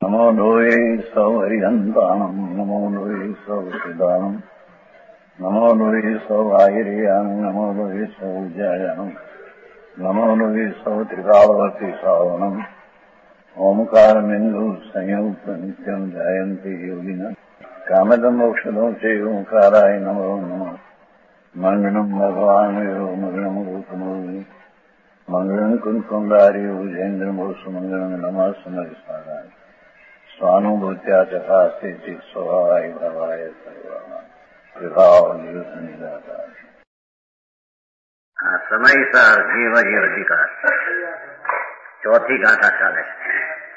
નમો લોહે સૌ હરિહંતાણમ નમો લોહે સૌ સિદાનમ નમો લોહે સૌ આયર્યાણમ નમો લોહે સૌ જયાણમ નમો લોહે સૌ ત્રિકાવતી સાવણમ ઓમકારમિંદુ સંયુક્ત નિત્યમ જયંતિ યોગિના કામદમ મોક્ષદો છે ઓંકારાય નમો નમઃ મંગળમ ભગવાન મંગળમ રૂપમો મંગળમ કુંકુંડાર્યો જૈન્દ્રમો સુમંગળમ નમઃ સમરિસ્મરાય સ્વાનુભૂત્યા ચકાસ્તે ચિત સ્વભાવાય ભવાય સર્વમાં વિભાવ નિવૃત્ત નિરાકાર. આ સમયસર જીવ અધિકાર ચોથી ગાથા ચાલે છે.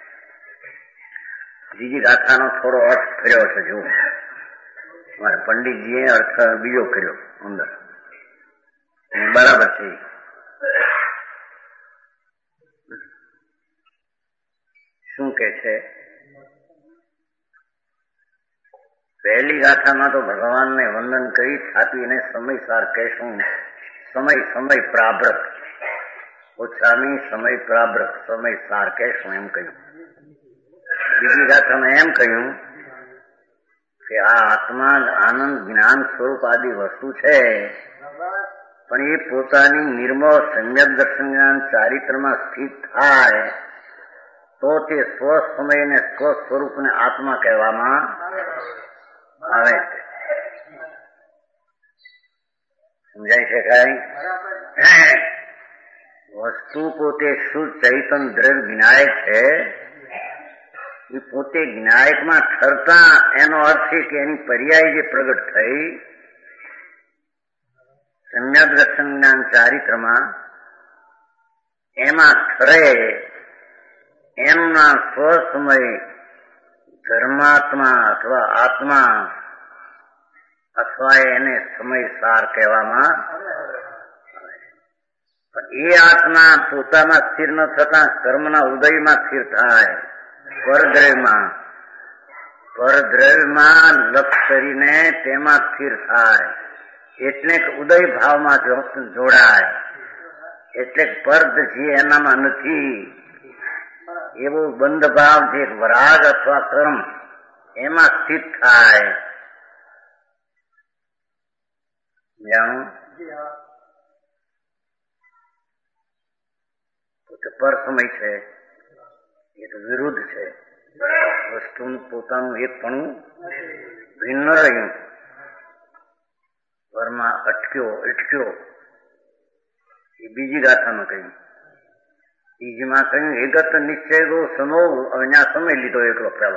બીજી ગાથાનો થોડો અર્થ કર્યો છે. જો મારે પંડિતજીએ અર્થ બીજો કર્યો અંદર બરાબર છે. શું કે છે? પહેલી ગાથામાં તો ભગવાનને વંદન કરી થાપીને સમયસાર કહેશું. સમય પ્રાબ્રત ઓછામી સમય પ્રાબ્રત સમયસાર કહેશું એમ કહ્યું. બીજી ગાથામાં એમ કહ્યું કે આ આત્મા આનંદ જ્ઞાન સ્વરૂપ આદિ વસ્તુ છે, પણ એ પોતાની નિર્મળ સમ્યક દર્શન જ્ઞાન ચારિત્રમાં સ્થિત થાય તો તે સ્વસમય અને સ્વસ્વરૂપને આત્મા કહેવામાં આવે છે. સમજાય છે કઈ? વસ્તુ પોતે શુદ્ધ ચૈતન દ્રવ્ય જ્ઞાયક છે. એ પોતે જ્ઞાયકમાં ઠરતા એનો અર્થ છે કે એની પર્યાય જે પ્રગટ થઈ સમ્યક દર્શન જ્ઞાન ચારિત્રમાં એમાં ઠરે એનું નામ સ્વસમય ધર્માત્મા અથવા આત્મા અથવા એને સમયસાર કહેવામાં આવે. એ આત્મા પોતામાં સ્થિર ન થતા કર્મના ઉદયમાં સ્થિર થાય. પરદ્રવ્યમાં લક્ષ કરીને તેમાં સ્થિર થાય એટલે ઉદય ભાવમાં જોડાય. એટલે પર્દ જે એનામાં નથી એવો બંધ ભાવ જે વરાગ અથવા કર્મ એમાં સ્થિત થાય. જાણું પર સમય છે એ તો વિરુદ્ધ છે. વસ્તુનું પોતાનું એકપણું ભિન્ન રહ્યું. પરમાં અટક્યો એ બીજી ગાથામાં કહ્યું. ત્રીજીમાં કહ્યું એગત નિશ્ચય સનો અવિનાશ સમય લીધો એકલો પેલો.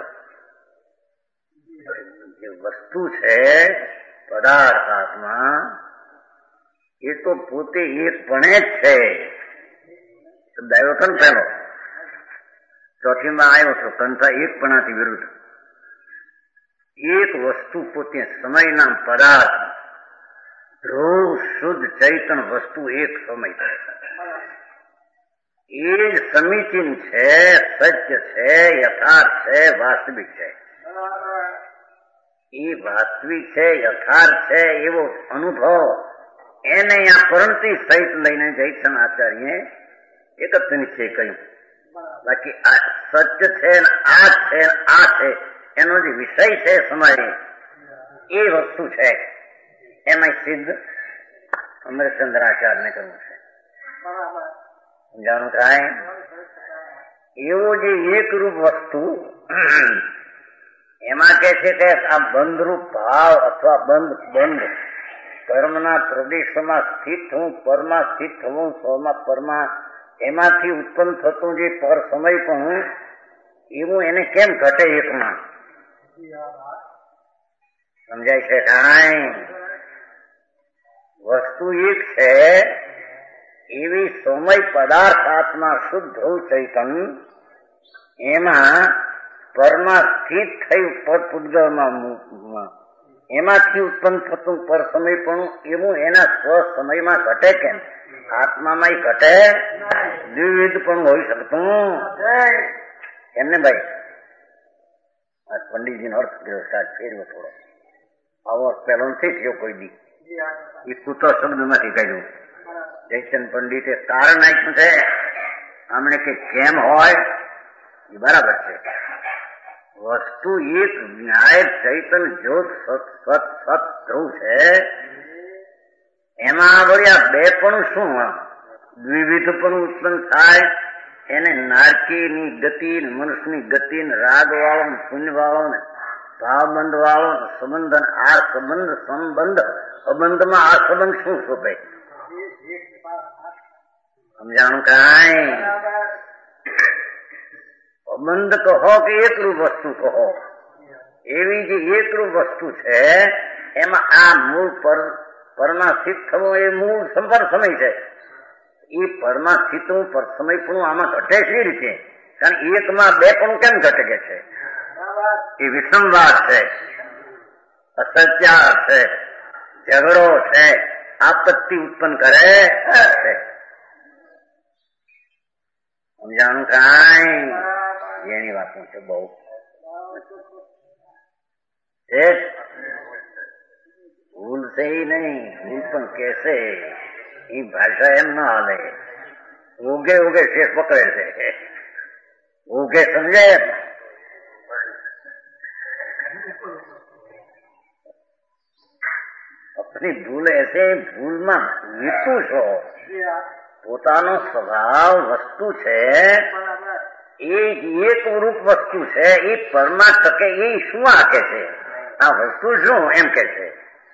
જે વસ્તુ છે પદાર્થ આત્મા એ તો પોતે એકપણે જ છે. શબ્દ આવ્યો હતો ને પેલો. ચોથીમાં આવ્યો હતો કંથા એકપણાથી વિરુદ્ધ. એક વસ્તુ પોતે સમયના પદાર્થ ધ્રુવ શુદ્ધ ચૈતન વસ્તુ એક સમય છે. એ જ સમીચીન છે, સત્ય છે, યથાર્થ છે, વાસ્તવિક છે. એ વાસ્તવિક છે, યથાર્થ છે એવો અનુભવ એને અહીંયા પરંતી સહિત લઈને જયસન આચાર્ય એકત્ર નિશ્ચય કહ્યું. બાકી આ સત્ય છે ને આ છે આ છે એનો જે વિષય છે સમય એ વસ્તુ છે એમાં સિદ્ધ અમરચંદ્રાચાર્યને કરવું છે. સમજાણું થાય? એવો જે એકરૂપ વસ્તુ એમાં કે છે કે આ બંધરૂપ ભાવ અથવા બંધ કર્મના પ્રદેશોમાં સ્થિત થવું, પરમાં સ્થિત થવું, સ્વમાં પરમાં એમાંથી ઉત્પન્ન થતું જે પર સમય પણ એવું એને કેમ ઘટે એકમાં? સમજાય છે કાંઈ? વસ્તુ એક છે એવી સમય પદાર્થ આત્મા શુદ્ધ ચૈતન એમાં પરમાં સ્થિત થયું પદ પૂતગળમાં એમાંથી ઉત્પન્ન થતું પર સમય પણ એવું એના સ્વ સમયમાં ઘટે કેમ? આત્મામાં ઘટે દ્વિવિધ પણ હોઈ શકતું એમને ભાઈ. આ પંડિતજીનો અર્થ કર્યો સાહેબ ફેરવો થોડો. આવો પેલો નથી થયો કોઈ દી. એ કૂતો શબ્દ નથી કહ્યું. જયચંદ પંડિતે કારણ આપ્યું છે. આમણે કે કેમ હોય એ બરાબર છે. વસ્તુ એક ન્યાય ચૈતન જ્યોત સત સત ધ્રુવ છે. એમાં વળ્યા બે પણ શું દ્વિવિધ પણ ઉત્પન્ન થાય. એને નારકીની ગતિ, મનુષ્યની ગતિ, રાગ વાળો, પુણ્ય વાળો ને ભાવબંધ વાળો સંબંધ, આ સંબંધ સંબંધ અબંધમાં આ સંબંધ શું શોભે? સમજાણું કાંઈ? અબંધ કહો કે એકરૂપ વસ્તુ કહો, એવી જે એકરૂપ વસ્તુ છે એમાં આ મૂળ પરમાં સ્થિત થવું એ મૂળ સંપર્ક સમય છે. એ પરમાં સ્થિતવું પર સમય પણ આમાં ઘટે છે રીતે, કારણ એકમાં બે પણ કેમ ઘટકે છે? એ વિસંવાદ છે, અસત્યાર છે, ઝઘડો છે, આપત્તિ ઉત્પન્ન કરે છે. સમજાણું કાંઈ? એની વાતો છે બહુ. ભૂલશે નહીં, ભૂલ પણ કેસે એ ભાષા એમ ના હાલે. ઉગે ઉગે શેષ પકડે છે, ઉગે સમજે. अपनी भूल ऐसे भूलમાં વીતું છો. પોતાનો સ્વભાવ વસ્તુ છે એ એક રૂપ વસ્તુ છે. એ પરમાં ટકે એ શું આકે છે? આ વસ્તુ શું એમ કે છે?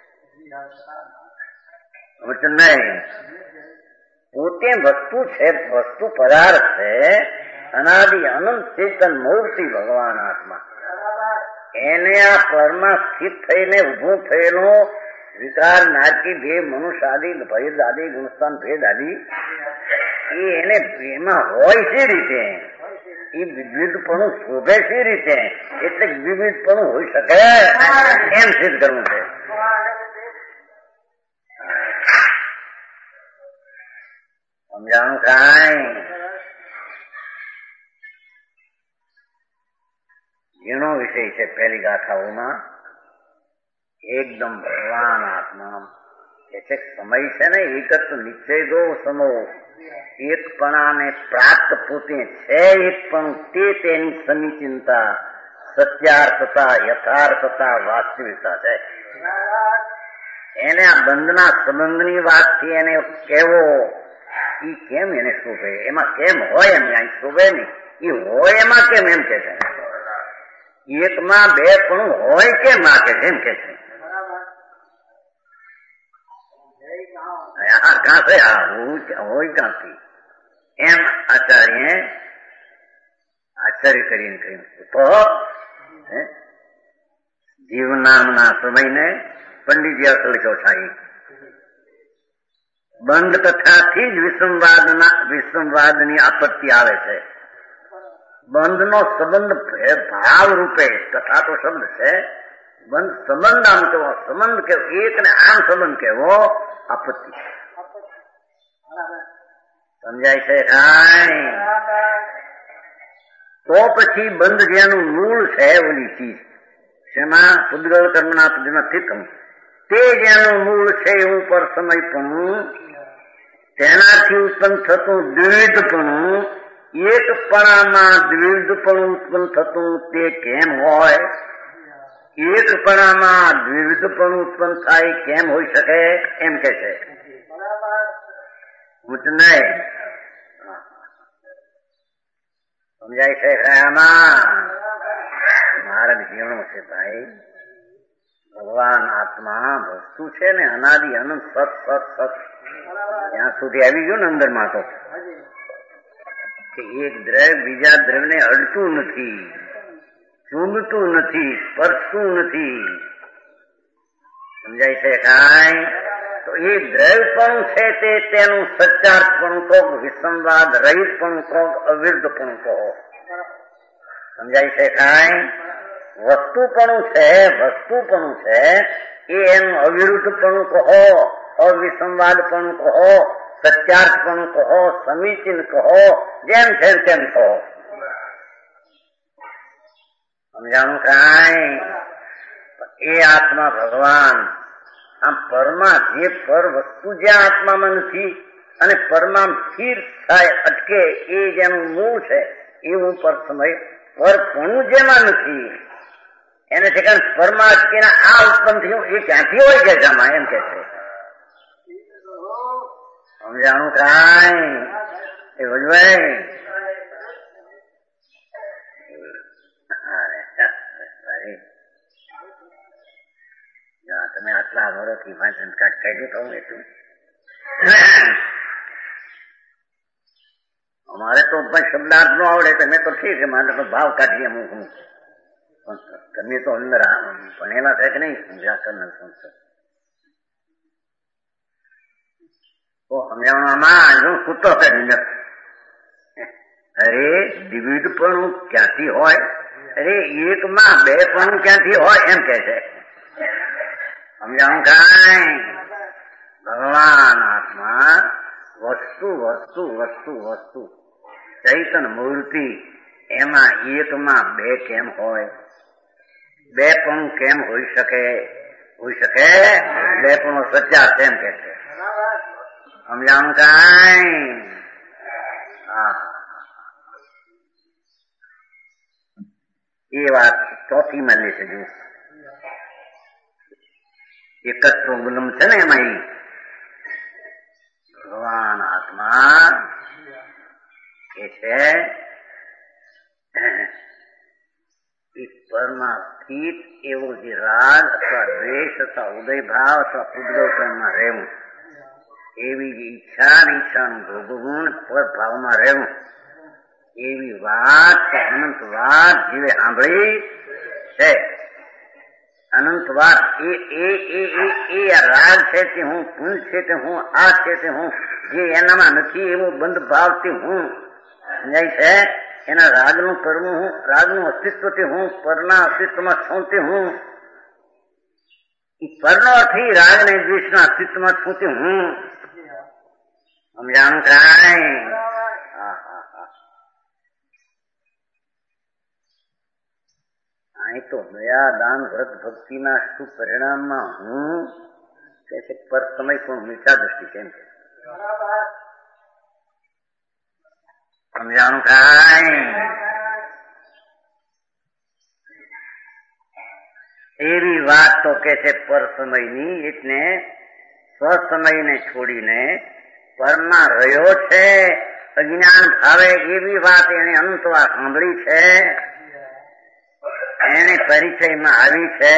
નહીં, પોતે વસ્તુ છે, વસ્તુ પદાર્થ છે, અનાદિ અનંત ચેતન મૂર્તિ ભગવાન આત્મા. એને આ પરમાં સ્થિત થઈને ઉભું થયેલો વિકાર, નારકી, ભેદ, મનુષ્ય આદિ, ભેદ આદિ, ગુણસ્થાન ભેદ આદિ, એ એને એમાં હોય છે રીતે. એ વિવિધપણું શોભે છે રીતે, એટલે વિવિધપણું હોઈ શકે એમ સિદ્ધ કરવું છે. સમજાણું કાંઈ? ઝીણો વિષય છે પહેલી ગાથાઓમાં. એકદમ ભગવાન આત્મા કે છે સમય છે ને એકત નિશ્ચય દો સમો, એકપણાને પ્રાપ્ત પોતે છે એકપણું, તે તેની સમીચિંતા, સત્યાર્થતા, યથાર્થતા, વાસ્તવિકતા છે. એને આ બંધના સંબંધની વાતથી એને કેવો એ કેમ એને શોભે? એમાં કેમ હોય એમ અહીં શોભે નહીં. એ હોય એમાં કેમ એમ કે છે? એકમાં બે પણ હોય કેમ આ કે છે એમ કે છે? હોય ક્યાંથી એમ આચાર્ય કરીને કહ્યું. તો જીવ નામના સમયને પંડિતજી અર્થ લખ્યો થાય. બંધ તથાથી જ વિસંવાદની આપત્તિ આવે છે. બંધનો સંબંધ ભાવ રૂપે, તથા તો શબ્દ છે, બંધ સંબંધ આમ કેવો, સંબંધ કેવો, એક ને આમ સંબંધ કેવો, આપત્તિ. સમજાય છે કાંઈ? તો પછી બંધ જેનું મૂળ છે ઓલી ચીજ, શેમાં? પુદ્ગલ કર્મના સ્થિતમ, તે જેનું મૂળ છે એવું પર સમય પણ, તેનાથી ઉત્પન્ન થતું દ્વિવિધપણું, એકપણામાં દ્વિવિધપણું ઉત્પન્ન થતું તે કેમ હોય? એકપણામાં દ્વિવિધપણું ઉત્પન્ન થાય કેમ હોઈ શકે એમ કે છે. નહીં સમજાય છે? આમાં માર્ગ જીવણો છે ભાઈ. ભગવાન આત્મા વસ્તુ છે ને અનાદિ અનંત સત સત સત. ત્યાં સુધી આવી ગયું ને અંદરમાં તો કે એક દ્રવ્ય બીજા દ્રવ્યને અડતું નથી, ચૂંદતું નથી, સ્પર્શતું નથી. સમજાય છે કાંઈ? તો એ દ્રવ્યપણું છે તે તેનું સચ્ચાર્થપણું કહો, વિસંવાદ રહિતપણું કહો, અવિરુદ્ધપણું કહો. સમજાય છે કાંઈ? વસ્તુપણું છે એ એનું અવિરુદ્ધપણું કહો, અવિસંવાદપણું કહો, સત્યાર્થપણું કહો, સમીચીન કહો, જેમ છે તેમ કહો. સમજાણું કાંઈ? એ આત્મા ભગવાન આમ પરમાં, જે પર વસ્તુ જ્યાં આત્મામાં નથી અને પરમાં સ્થિર થાય અટકે એ જેનું મૂળ છે એવું પર સમય પરપણું જેમાં નથી એને ઠેકાણ પરમાત્મા આ ઉત્પન્ન થયું એ ક્યાંથી હોય છે જમા એમ કે છે. સમજાણું કાંઈ એ વજવાય તમે આટલા વર્ષથી વાંચન કાઢ કાઢ્યું તો હું એટલું અમારે તો શબ્દાર્થ નો આવડે તમે તો ઠીક છે મારે તો ભાવ કાઢીએ અમુક પણ તમે તો અંદર ભણેલા થાય કે નહીં વ્યાકરણ સંસ્કૃત તો સમજાવવામાં હું સૂતો કરી અરે દ્વિવિધપણું ક્યાંથી હોય અરે એકમાં બે પણ ક્યાંથી હોય એમ કે છે. સમજાણું કાંઈ ભગવાન આત્મા વસ્તુ વસ્તુ વસ્તુ વસ્તુ ચૈતન મૂર્તિ એમાં એકમાં બે કેમ હોય બે પણ કેમ હોઈ શકે બે પણ સચ્ચા કેમ કે છે. સમજાણું કાંઈ એ વાત ચોથી માં લે છે. જો એકત્ર ગુલમ છે ને એમાં ભગવાન આત્મા કે છે ઈશ્વરમાં સ્થિત એવો જે રાગ અથવા દ્વેષ અથવા ઉદયભાવ અથવા ઉદ્ગવમાં રહેવું એવી જે ઈચ્છાનું ભોગવું પર ભાવમાં રહેવું એવી વાત અનંત વાત જીવે સાંભળી છે. અનંત વાત એ રાગ છે તે હું પુંજ છે તે હું આ છે તે હું જે એનામાં નથી એવો બંધ ભાવથી હું સમજાય છે. એના રાગનું કરવું હું રાગનું અસ્તિત્વથી હું પરના અસ્તિત્વમાં છું તે હું પરનો અર્થી રાગ ને દ્વેષના અસ્તિત્વમાં છું તે હું સમજાણું કાંઈ અહીં તો દયા દાન વ્રત ભક્તિના શું પરિણામમાં હું કે છે પર સમય પણ મીઠા દ્રષ્ટિ કેમ છે. સમજાણું કાંઈ એવી વાત તો કે છે પર સમયની એટલે સ્વસમયને છોડીને પરમાં રહ્યો છે અજ્ઞાન ભાવે એવી વાત એને અનંતવાર સાંભળી છે એને પરિચયમાં આવી છે.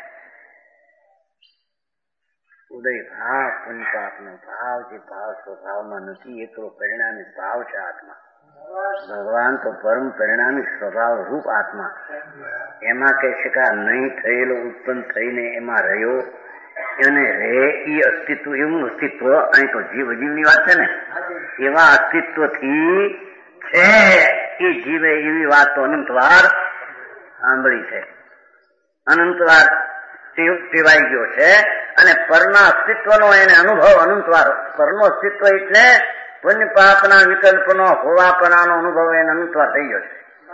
ઉદય ભાવ પુનિપાપનો ભાવ જે ભાવ સ્વભાવમાં નથી એ તો પરિણામી ભાવ છે આત્મા. ભગવાન તો પરમ પરિણામી સ્વભાવ રૂપ આત્મા એમાં કહે છે કે નહીં થયેલો ઉત્પન્ન થઈને એમાં રહ્યો એને રહે એ અસ્તિત્વ એવું અસ્તિત્વ અહીં તો જીવની વાત છે ને એવા અસ્તિત્વથી છે એ જીવે એવી વાત તો અનંતવાર સાંભળી છે અનંતવાર ટેવાઈ ગયો છે અને પરના અસ્તિત્વનો એને અનુભવ અનંતવાર પરનું અસ્તિત્વ એટલે પુણ્ય પાપના વિકલ્પનો હોવાપણાનો અનુભવ એને અનંતવાર થઈ ગયો છે.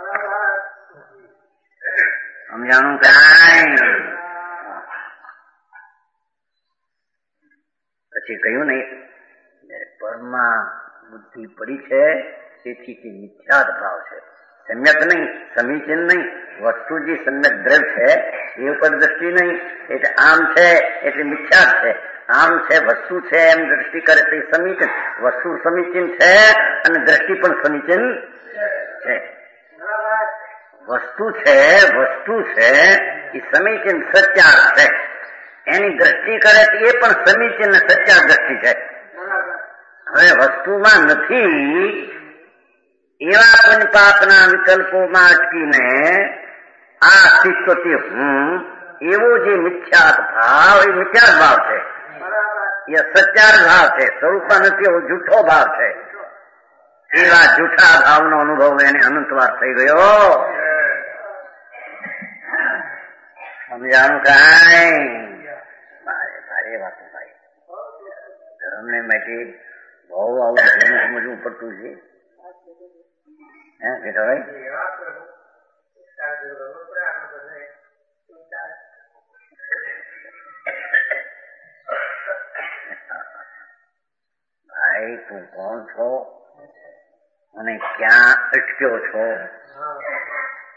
સમજાણું કાંઈ પછી કહ્યું નહીં પરમાં બુદ્ધિ પડી છે તેથી તે મિથ્યાદ ભાવ છે સમ્યક નહીં સમીચીન નહીં વસ્તુ જે સમ્યક દ્રવ્ય છે એ ઉપર દ્રષ્ટિ નહીં એટલે આમ છે એટલે મિથ્યાદ છે આમ છે વસ્તુ છે એમ દ્રષ્ટિ કરે તે સમીચીન વસ્તુ સમીચીન છે અને દ્રષ્ટિ પણ સમીચીન છે. વસ્તુ છે એ સમીચીન સચ્ચાર છે એની દ્રષ્ટિ કરે એ પણ સમીચીન ને સચ્ચાર દ્રષ્ટિ છે. હવે વસ્તુમાં નથી એવા પણ પાપના વિકલ્પોમાં અટકીને આ અસ્તિત્વથી હું એવો જે મિથ્યાત ભાવ એ મિથ્યાત ભાવ છે એ સચ્ચાર ભાવ છે સ્વરૂપમાં નથી એવો જૂઠો ભાવ છે. એવા જૂઠા ભાવનો અનુભવ એને અનંતવાર થઈ ગયો. સમજાણું કાંઈ ભારે વાતો ભાઈ ધર્મને માટે બહુ આવું સમજવું પડતું છે. ભાઈ તું કોણ છો અને ક્યાં અટક્યો છો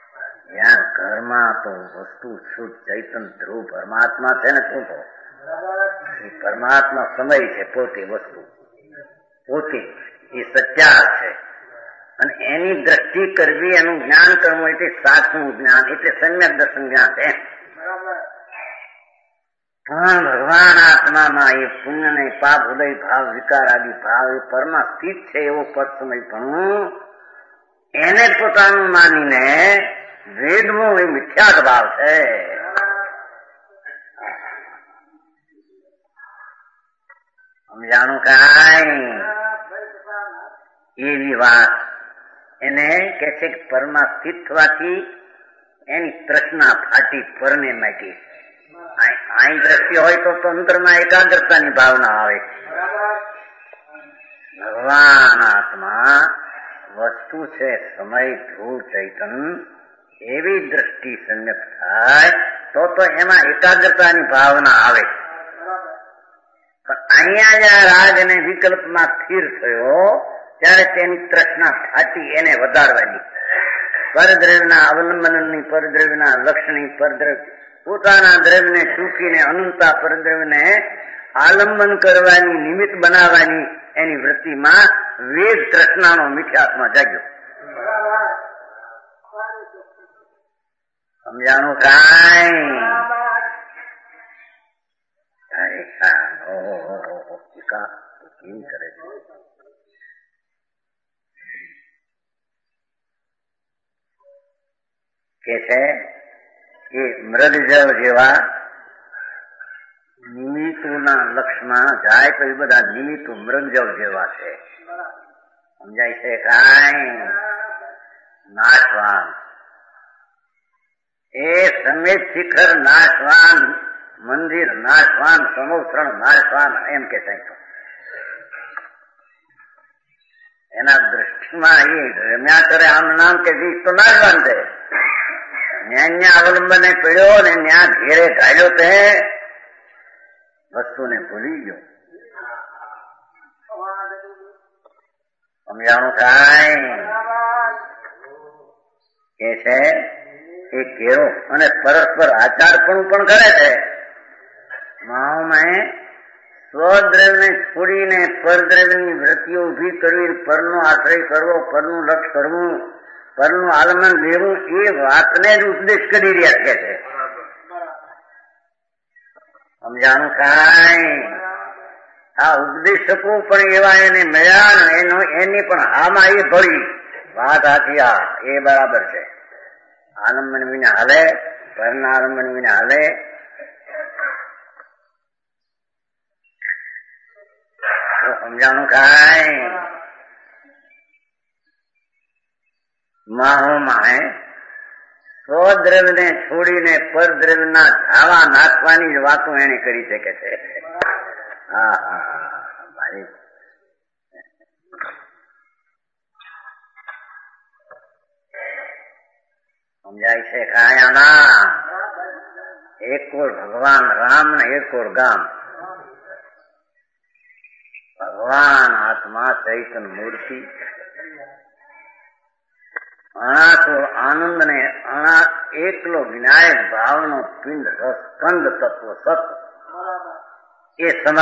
ત્યાં ઘરમાં તો વસ્તુ શુદ્ધ ચૈતન ધ્રુવ પરમાત્મા છે ને શું તો એ પરમાત્મા સમય છે, પોતે વસ્તુ પોતે એ સત્યાર છે અને એની દ્રષ્ટિ કરવી, એનું જ્ઞાન કરવું એટલે સાચું જ્ઞાન, એટલે સમ્યક દર્શન જ્ઞાન છે. પણ ભગવાન આત્મામાં એ પુણ્ય ને પાપ ઉદય ભાવ વિકાર આદિ ભાવ એ પરમાં સ્થિત છે એવો પદ સમય પણ એને પોતાનું માનીને વેદમાં એ મિથ્યાત ભાવ છે. સમજાણું કાંઈ એવી વાત એને કે છે કે પરમાં સ્થિત થવાથી એની તૃષ્ણા ફાટી પરને માંગી. અહીં દ્રષ્ટિ હોય તો અંતરમાં એકાગ્રતાની ભાવના આવે. ભગવાન આત્મા વસ્તુ છે, સમય ધ્રુવ ચૈતન, એવી દ્રષ્ટિ સમ્યક થાય તો એમાં એકાગ્રતાની ભાવના આવે. પણ અહીંયા જ્યાં રાગ અને વિકલ્પમાં સ્થિર થયો ત્યારે તેની તૃષ્ણા ફાટી એને વધારવાની. પરદ્રવ્યના અવલંબનની, પરદ્રવ્યના લક્ષણી, પરદ્રવ્ય પોતાના દ્રવ્યને ચૂકીને અનંતા પરદ્રવ્યને આલંબન કરવાની, નિમિત્ત બનાવવાની એની વૃત્તિમાં વેદ તૃષ્ણાનો મિથ્યાત્મા જાગ્યો. સમજાણું કાંઈ? કેમ કરે છે? કે છે એ મૃગજળ જેવા નિમિત્તોના લક્ષમાં જાય તો એ બધા નિમિત્તો મૃગજળ જેવા છે. સમજાય છે કાંઈ? નાશવાન એ સમેત શિખર નાશવાન, મંદિર નાશવાન, સમોત્રણ નાશવાન, એમ કે છે. એના દ્રષ્ટિમાં એ રમ્યા કરે આમ નામ કે તો નાશવાન છે. ન્યા અવલંબને પડ્યો ને ન્યા ઘેરે ઘાલ્યો તે વસ્તુને ભૂલી ગયો. સમજાણું કાંઈ? કે છે એ ઘેરો અને પરસ્પર આચારપણું પણ કરે છે. માઓમાં સ્વદ્રવ્યને છોડીને પરદ્રવ્યની વૃત્તિઓ ઉભી કરવી, પરનો આશ્રય કરવો, પરનું લક્ષ કરવું, પરનું આલમન લેવું, એ વાતને જ ઉપદેશ કરી રહ્યા છે. સમજાણું કાંઈ? આ ઉપદેશકો પણ એવા એને મળ્યા ને એની પણ આમાં એ ભળી વાત આથી આ એ બરાબર છે. આલંબન વિના હાલે, પરના આલંબન વિના હાલે. સમજાણું કાંઈ? માહોમાં સ્વદ્રવ્યને છોડીને પરદ્રવ્યના ધાવા નાખવાની જ વાતો એને કરી શકે છે. હા હા ભાઈ, સમજાય છે કાયાના? એક કોર ભગવાન રામ ને એક કોર ગામ. ભગવાન આત્મા ચૈતન મૂર્તિ, અણાકોર આનંદ ને અણા એકલો વિનાયક ભાવનો પિંડ રસ કંદ તત્વ સત એ સમય,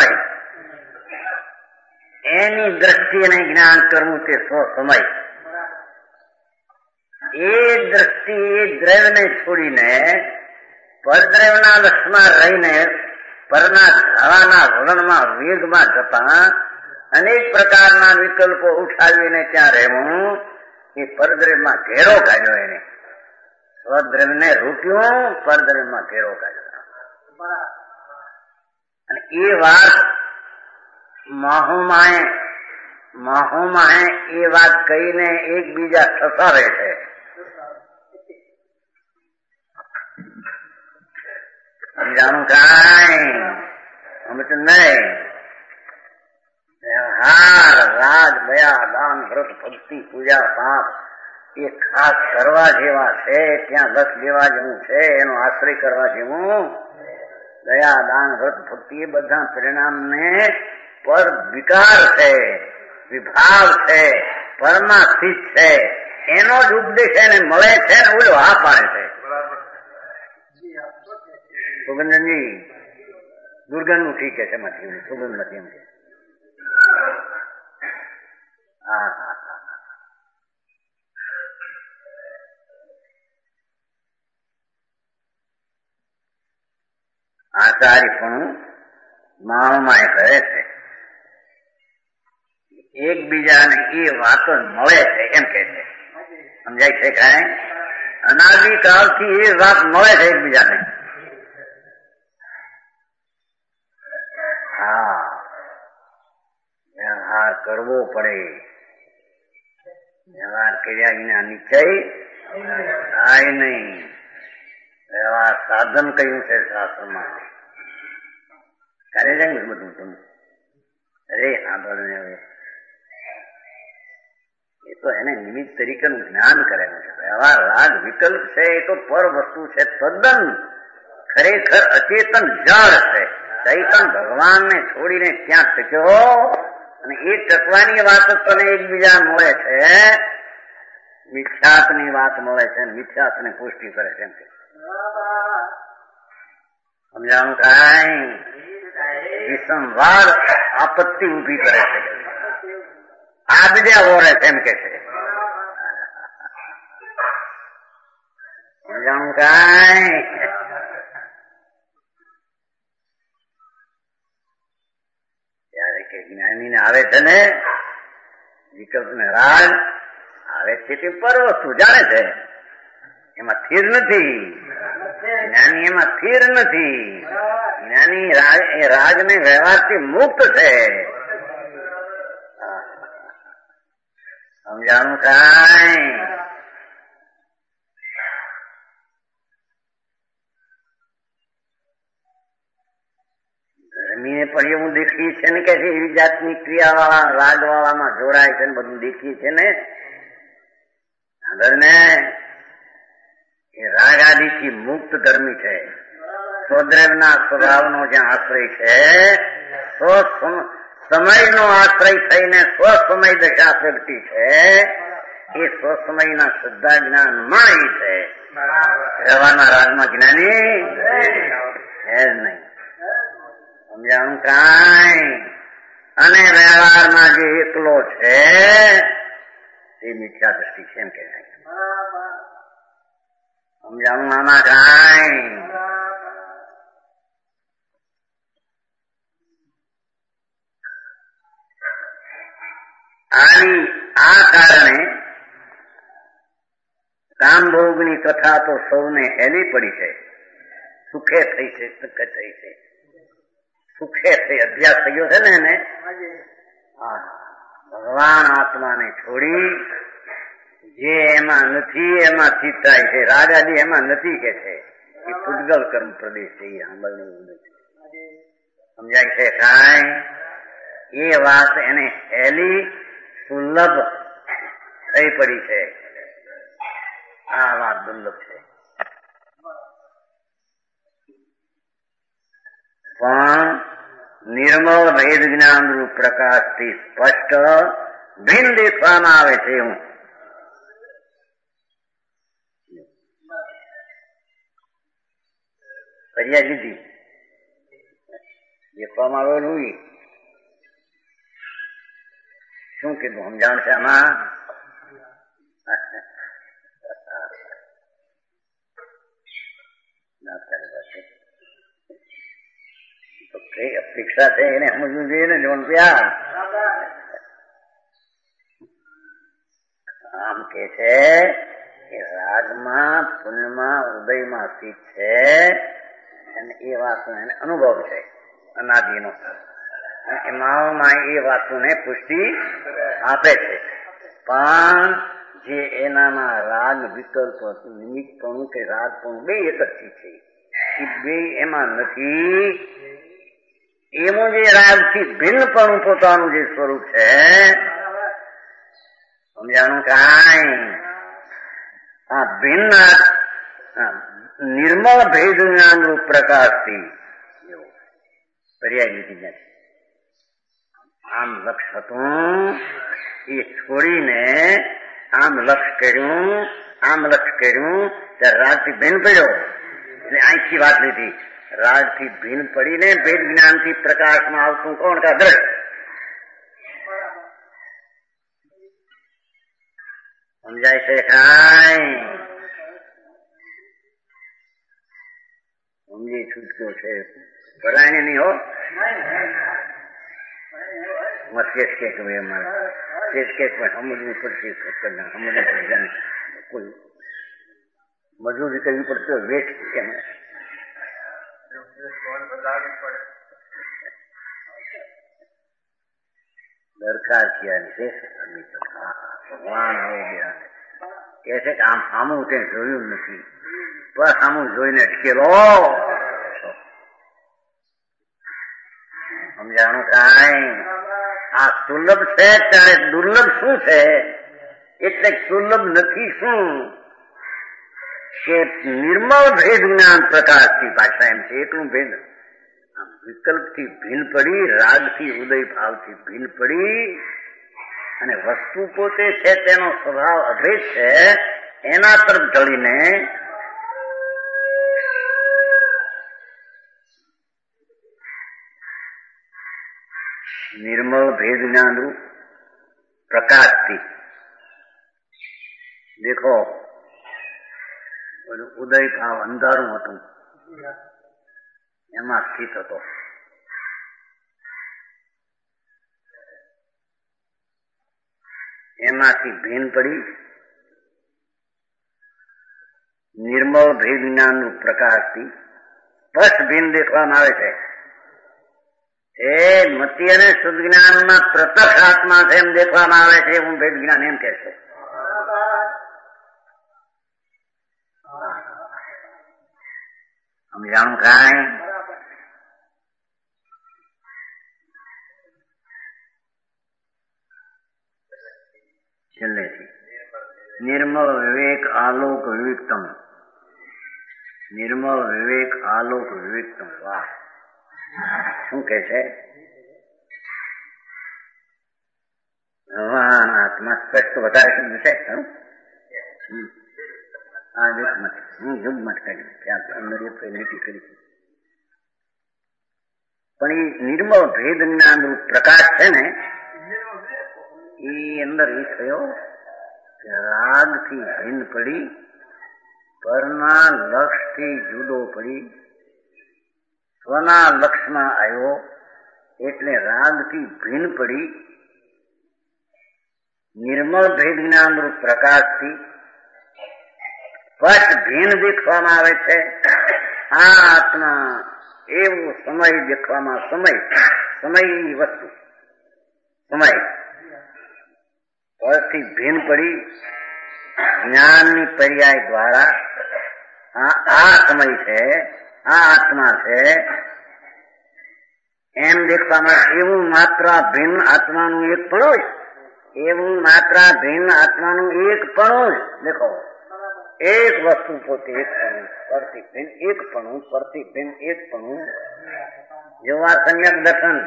એની દ્રષ્ટિને જ્ઞાન કરવું તે સ્વ સમય. એ દ્રષ્ટિ એ દ્રવ્યને છોડીને પરદ્રવ્યના લક્ષમાં રહીને પરના ધાવાના વલણમાં વેગમાં જતા અનેક પ્રકારના વિકલ્પો ઉઠાવીને ત્યાં રહેવું, એ પરદ્રવ્યમાં ઘેરો કાઢ્યો. એને સ્વદ્રવ્યને રૂટ્યું, પરદ્રવ્યમાં ઘેરો કાઢ્યો. અને એ વાત માહોમાં એ વાત કહીને એકબીજા ઠસાવે છે. સમજાણું કાંઈ? સમજ નહીં. હાર, રાજ, દયા, દાન, વ્રત, ભક્તિ, પૂજા, પાપ એ ખાસ કરવા જેવા છે. ત્યાં દસ લેવા જેવું છે, એનો આશ્રય કરવા જેવું. દયા, દાન, વ્રત, ભક્તિ એ બધા પરિણામને પર વિકાર છે, વિભાવ છે, પરમા સ્થિત છે. એનો જ ઉપદેશ એને મળે છે ને ઓલો હા પાડે છે. સુગંધનજી દુર્ગંધ નું ઠીક છે, એમાંથી સુગંધ નથી એમ કે. હા હા હા, આચાર્ય પણ માણમાં એ કહે છે, એકબીજાને એ વાતો મળે છે એમ કે છે. સમજાય છે કાંઈ? અનાદિકાળથી એ વાત મળે છે એકબીજાને. હા, વ્યવહાર કરવો પડે. વ્યવહાર કર્યા વિના નિશ્ચય થાય નહીં. વ્યવહાર સાધન કહ્યું છે શાસ્ત્રમાં. કરે છે ને બધું તમે? અરે સાંભળ હવે, એ તો એને નિમિત્ત તરીકેનું જ્ઞાન કરેલું છે. વ્યવહાર રાગ વિકલ્પ છે એ તો પર વસ્તુ છે, તદ્દન ખરેખર અચેતન જળ છે. ચૈતન ભગવાનને છોડીને ક્યાં ટક્યો, અને એ ટકવાની વાત તને એકબીજા મળે છે. મિથ્યાત્વની વાત મળે છે, મિથ્યાત્વને પુષ્ટિ કરે છે એમ કે. સમજાણું કાંઈ? વિસંવાદ આપત્તિ ઉભી કરે છે, આ બીજા ઓરે છે એમ કે છે. સમજાણું કાંઈ? ત્યારે કે જ્ઞાનીને આવે છે ને વિકલ્પ ને રાગ આવે છે તે પર વસ્તુ જાણે છે, એમાં સ્થિર નથી. જ્ઞાની એમાં સ્થિર નથી. જ્ઞાની એ રાગ ને વ્યવહારથી મુક્ત છે. સમજાણું કાંઈ? ગરમીને પણ એવું દેખીએ છે ને કે એવી જાતની ક્રિયાવાળા રાગવાળામાં જોડાય છે ને બધું દેખીએ છે ને. આગળ ને એ રાગ આદિથી મુક્ત ગરમી છે. સ્વદ્રવના સ્વભાવનો જ્યાં આશ્રય છે, સમયનો આશ્રય થઈને સ્વસમય દશા પ્રગટી છે. એ સ્વસમયના શ્રદ્ધા જ્ઞાનમાં એ છે. વ્યવહારના રાગમાં જ્ઞાની છે જ નહીં. સમજાણું કાંઈ? અને વ્યવહારમાં જે એકલો છે તે મિથ્યા દ્રષ્ટિ છે એમ કે. સમજાણું આમાં કાંઈ? આ કારણે કામભોગની કથા તો સૌને હેલી પડી છે. સુખે થઈ છે, સુખે થઈ છે, સુખે થઈ અભ્યાસ થયો છે ને એને. ભગવાન આત્માને છોડી જે એમાં નથી એમાં ચિત્ત થાય છે. રાગ આદિ એમાં નથી કે છે. એ પૂતગલ કર્મ પ્રદેશ છે. એ સાંભળવું નથી. સમજાય છે કાંઈ? એ વાત એને હેલી સુલભ થઈ પડી છે. આ વાત દુર્લભ છે. પણ નિર્મળ ભેદ જ્ઞાન રૂપ પ્રકાશથી સ્પષ્ટ ભિન્ન દેખવામાં આવે છે. હું ફરિયાદ લીધી દેખવામાં આવેલું શું કીધું સમજાણ છે આમાં? કઈ અપેક્ષા છે એને સમજવું જોઈએ ને. જોન પ્યા આમ કે છે કે રાગમાં પુણ્યમાં હૃદયમાં સ્થિત છે અને એ વાતનો એને અનુભવ છે અનાદિનો. એમાં એ વાતોને પુષ્ટિ આપે છે. પણ જે એનામાં રાગ વિકલ્પ નિમિત્તપણું કે રાગપણું બે એક જ ચીજ છે. એ બે એમાં નથી. એનું જે રાગથી ભિન્નપણું પોતાનું જે સ્વરૂપ છે, સમજાણું કાંઈ? આ ભિન્ન નિર્મળ ભેદ જ્ઞાનરૂપ પ્રકાશથી પર્યાય લીધી નથી. આમ લક્ષ હતું એ છોડીને આમ લક્ષ કર્યું ત્યારે રાગથી ભીન પડ્યો. એટલે અહીંથી વાત લીધી. રાગથી ભીન પડીને ભેદ જ્ઞાનથી પ્રકાશમાં આવતું કોણ? કે દ્રઢ. સમજાય છે? કાંઈ સમજી છૂટક્યો છે. પરાયણે નહીં હો. શેષ કે અમારે શેષ કે સમજવું પડશે. સમજવું પડશે. કોઈ મજૂરી કરવી પડશે. વેસ્ટ કેમ દરકાર કિયા શેષ ભગવાન હવે કે છે કે આમ સામું તે જોયું નથી, બસ સામું જોઈને અટકેલો. સમજાણું? કાંઈ આ સુલભ છે ત્યારે દુર્લભ શું છે? એટલે સુલભ નથી શું કે નિર્મળ ભેદ જ્ઞાન પ્રકાશથી ભાષા એમ છે. એટલું ભેદ વિકલ્પથી ભીન પડી, રાગથી ઉદય ભાવથી ભીન પડી અને વસ્તુ પોતે છે તેનો સ્વભાવ અભેદ છે એના તરફ ઢળીને નિર્મળ ભેદ જ્ઞાન રૂપ પ્રકાશથી દેખો ઉદય ભાવ અંધારું હતું એમાં સ્થિત હતો. એમાંથી ભીન પડી નિર્મળ ભેદ જ્ઞાન રૂપ પ્રકાશથી સ્પષ્ટ ભીન દેખવામાં આવે છે. એ મતિ અને શુદ્ધ જ્ઞાનમાં પ્રત્યક્ષ આત્મા છે એમ દેખવામાં આવે છે. હું ભેદ જ્ઞાન એમ કે છે. સમજાણું? કાંઈ છેલ્લેથી નિર્મળ વિવેક આલોક વિવેકતમ. નિર્મળ વિવેક આલોક વિવેકતમ. વાહ! શું કે છે? ભગવાન આત્મા સ્પષ્ટ વધારે શબ્દ છે. આ યુગમત કરી લીટી કરી. પણ એ નિર્મળ ભેદ જ્ઞાન રૂપ પ્રકાશ છે ને એ અંદર એ થયો કે રાગથી ભિન્ન પડી, પરના લક્ષથી જુદો પડી, સ્વના લક્ષમાં આવ્યો એટલે રાગથી ભિન્ન પડી નિર્મળ ભેદ જ્ઞાન રૂપ પ્રકાશથી સ્પષ્ટ ભિન્ન દેખવામાં આવે છે. આ આત્મા એવું સમય દેખવામાં સમય વસ્તુ સમય પરથી ભિન્ન પડી જ્ઞાનની પર્યાય દ્વારા આ સમય છે, આ આત્મા છે એમ દેખવામાં. એવું માત્ર ભિન્ન આત્માનું એક પણ એવું માત્ર ભિન્ન આત્માનું એક પણ દેખો. એક વસ્તુ પોતે એક પણ, પરથી ભિન્ન એક પણ, પરથી ભિન્ન એક પણ. જેવા સમ્યક દર્શન,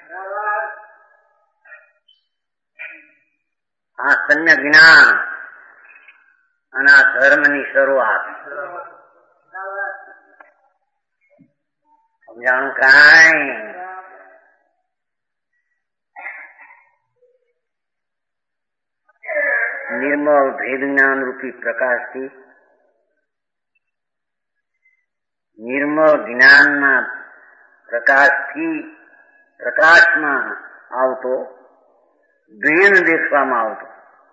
આ સમ્યક જ્ઞાન અને આ ધર્મની શરૂઆત. સમજાણું? કાંઈ નિર્મળ ભેદ જ્ઞાન રૂપી પ્રકાશથી નિર્મળ જ્ઞાનના પ્રકાશમાં આવતો ભેદ દેખવામાં આવતો.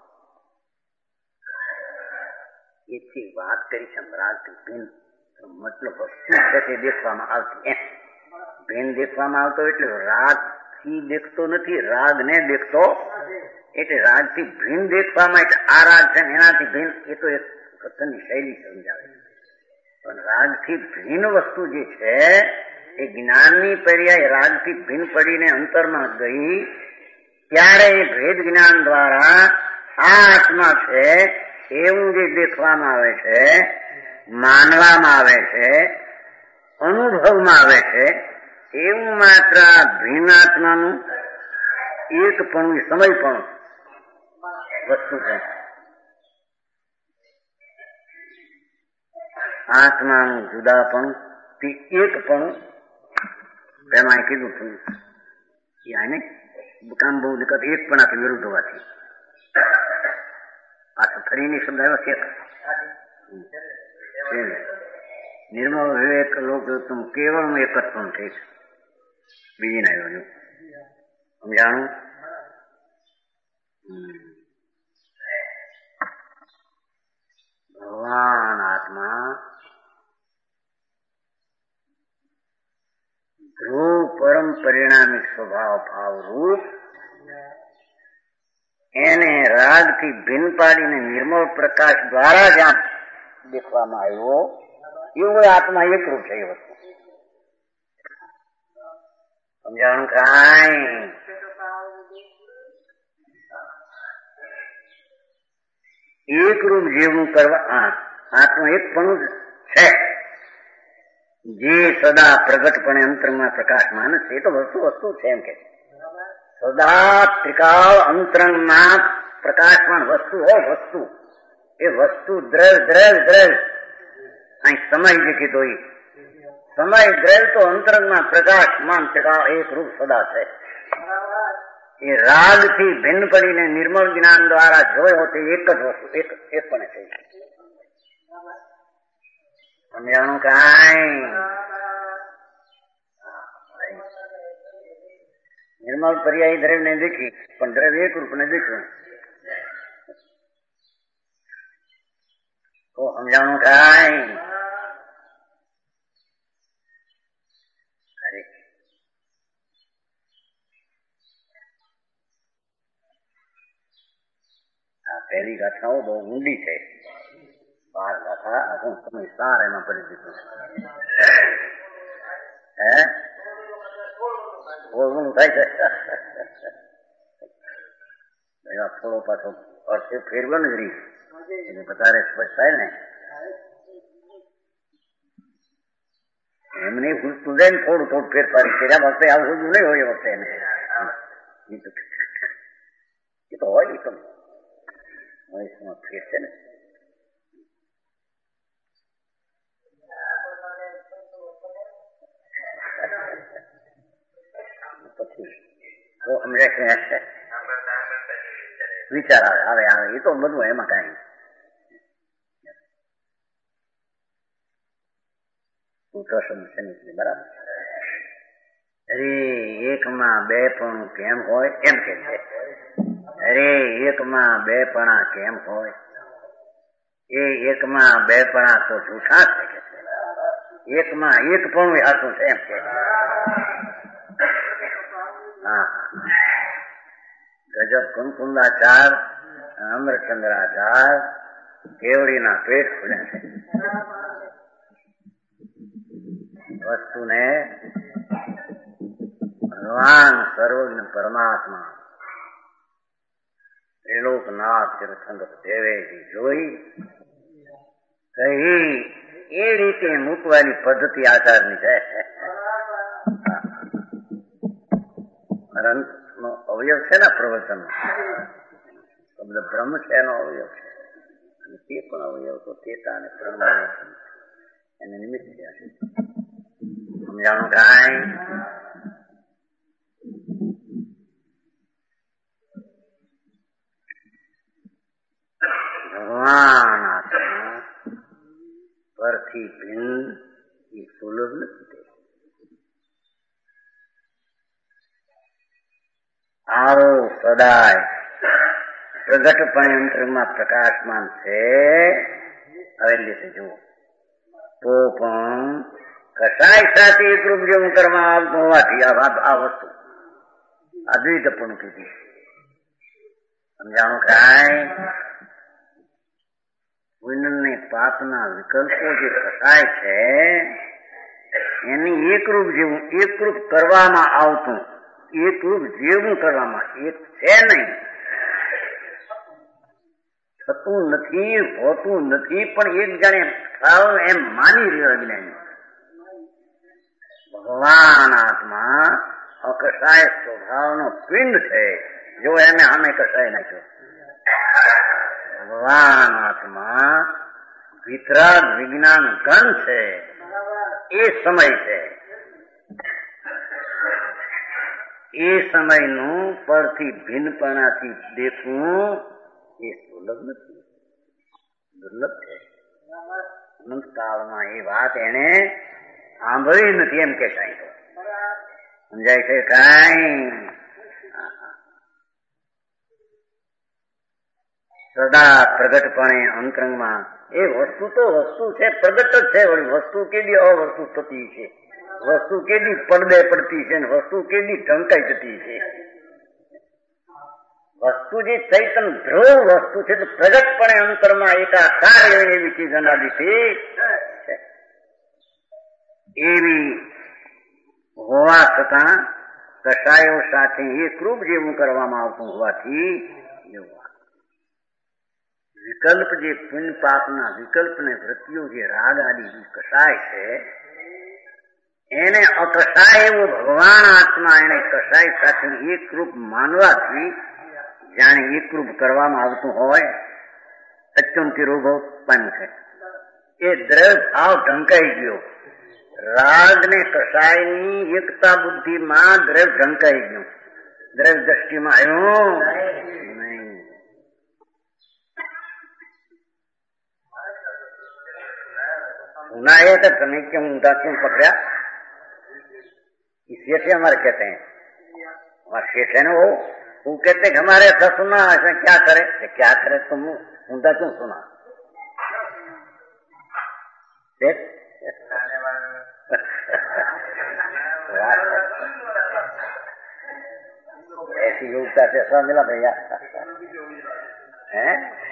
એથી વાત કરી છે રાગથી ભેદ, મતલબ વસ્તુ છે તે દેખવામાં આવતી. એમ ભેદ દેખવામાં આવતો એટલે રાગથી દેખતો નથી, રાગ ને દેખતો. એટલે રાગથી ભિન્ન દેખવામાં, એટલે આ રાગ છે એનાથી ભિન્ન. એ તો એક કથનની શૈલી સમજાવે છે. પણ રાગથી ભિન્ન વસ્તુ જે છે એ જ્ઞાનની પર્યાય રાગથી ભિન્ન પડીને અંતરમાં ગઈ ત્યારે એ ભેદ જ્ઞાન દ્વારા આ આત્મા છે એવું જે દેખવામાં આવે છે, માનવામાં આવે છે, અનુભવમાં આવે છે, એવું માત્ર ભિન્ન આત્માનું એક પણ સમય પણ વસ્તુ છે. આત્માનું જુદાપણું તે એકપણું એમાં કીધું હતું આને કામ બહુ દિક્કત એકપણાથી વિરુદ્ધ હોવાથી આ ફરીની શબ્દ આવ્યો છે નિર્મળ વિવેક લોક કેવળ એકત્વ થઈ છે બીજી ના આવ્યો સમજાણું ભગવાન આત્મા ધ્રુવ પરમ પરિણામી સ્વભાવ ભાવ રૂપ એને રાગથી ભિન્ન પાડીને નિર્મળ પ્રકાશ દ્વારા જ્યાં દેખવામાં આવ્યો એવું આત્મા એકરૂપ છે એ વસ્તુ સમજાણું કાંઈ એકરૂપ જેવું કરવા આત્મા એકપણું છે જે સદા પ્રગટપણે અંતરમાં પ્રકાશમાન છે એ તો વસ્તુ છે એમ કે સદા ત્રિકાળ અંતરંગમાં પ્રકાશમાન વસ્તુ હોય વસ્તુ એ વસ્તુ દ્રવ્ય અહીં સમય જે કીધો એ સમય દ્રવ્ય તો અંતરંગમાં પ્રકાશમાન ત્રિકાળ એક રૂપ સદા છે એ રાગથી ભિન્ન પડીને નિર્મળ જ્ઞાન દ્વારા જોયો તે એક જ વસ્તુ એક પણ છે સમજાણું કાંઈ નિર્મળ પર્યાયી દ્રવ્ય ને દેખી પણ દ્રવ્ય એક રૂપ ને દેખ્યું તો સમજાણું કાંઈ પહેલી ગાથાઓ બહુ ઊંડી છે 12 ગાથા હું તમે સાર એમાં પડી દીધું હે બોલવું થાય છે થોડો પાછો અર્થ ફેરવો ને જરી એને વધારે સ્પષ્ટ થાય ને એમને પૂછતું જાય ને થોડું ફેરફાર કર્યા વખતે આવું બધું નહીં હોય એ વખતે એને એ તો હોય તો ફેર છે ને પછી તો સમજે છે વિચાર આવે એ તો બધું એમાં કઈ બરાબર અરે એકમાં બે પણ કેમ હોય એમ કે છે અરે એકમાં બે પણા કેમ હોય એ એકમાં બે પણા તો જૂઠા છે કે એકમાં એક પણ સાચું છે એમ કે હા ગજબ કુંકુંદાચાર અમરચંદ્રાચાર કેવડીના પેટ ખુલ્યા છે વસ્તુને ભગવાન સર્વજ્ઞ પરમાત્મા ત્રિલોકનાથ તીર્થંકર દેવેજી જોઈ કહી એ રીતે મૂકવાની પદ્ધતિ આચારની છે નો અવયવ છે ને પ્રવચન શબ્દ બ્રહ્મ છે એનો અવયવ છે અને તે પણ અવયવ તો ચેતા અને બ્રહ્મ એને નિમિત્ત થયા છે સમજાણું કાંઈ ભગવાન આત્મા પરથી ભિન્ન એ સુલભ નથી આવો સદાય પ્રગટપણે અંતરમાં પ્રકાશમાન છે હવે રીતે જુઓ તો પણ કસાય સાથે એકરૂપ જેવું કરવા આવતું હોવાથી આ વસ્તુ અદ્વૈત પણ કીધી સમજાણું કાંઈ વિનનને પાપના વિકલ્પો જે કસાય છે એની એકરૂપ જેવું એકરૂપ કરવામાં આવતું એકરૂપ જેવું કરવામાં એક છે નહીં થતું નથી હોતું નથી પણ એક જાણે થાવ એમ માની રહ્યો જ્ઞાની ભગવાન આત્મા અકસાય સ્વભાવનો પિંડ છે જો એને આમે કસાય નાખ્યો ભગવાન આત્મા વિતરાગ વિજ્ઞાન ઘન છે એ સમય છે. એ સમયનું પરથી ભિન્નપણાથી દેખવું એ સુલભ નથી, દુર્લભ છે. અનંતકાળમાં એ વાત એને સાંભળી નથી એમ કે કઈ તો સમજાય છે કઈ. સદા પ્રગટપણે અંતરંગમાં એ વસ્તુ તો વસ્તુ છે, પ્રગટ જ છે. વળી વસ્તુ કેદી અવસ્તુ થતી છે, વસ્તુ કેદી પડદે પડતી છે, વસ્તુ કેદી ઢંકાઈ જતી છે. વસ્તુ જે ચૈતન ધ્રુવ વસ્તુ છે તો પ્રગટપણે અંતરમાં એકાકાર એવી ચીજ અનાદિથી એવી હોવા છતાં કસાયો સાથે એકરૂપ જેવું કરવામાં આવતું હોવાથી વિકલ્પ જે પુણ્ય પાપના વિકલ્પને વૃત્તિઓ જે રાગ આદિ કસાય છે એને અકસાય એવો ભગવાન આત્મા એને કસાય સાથે એકરૂપ માનવાથી જાણે એકરૂપ કરવામાં આવતું હોય અત્યંત રૂપોત્પન્ન છે. એ દ્રવ્ય ભાવ ઢંકાઈ ગયો. રાગ ને કસાયની એકતા બુદ્ધિમાં દ્રવ્ય ઢંકાઈ ગયું, દ્રવ્ય દ્રષ્ટિમાં આવ્યું નહીં. सुना है तो तुम्हें क्यों ऊँधा क्यों पकड़ा? इसलिए से हमारे कहते हैं, हमारे शेठ है ना वो कहते हैं हमारे ऐसा सुना ऐसा क्या करे, क्या करे तुम ऊँधा क्यों सुना? ऐसी योग्यता से ऐसा मिला भैया है?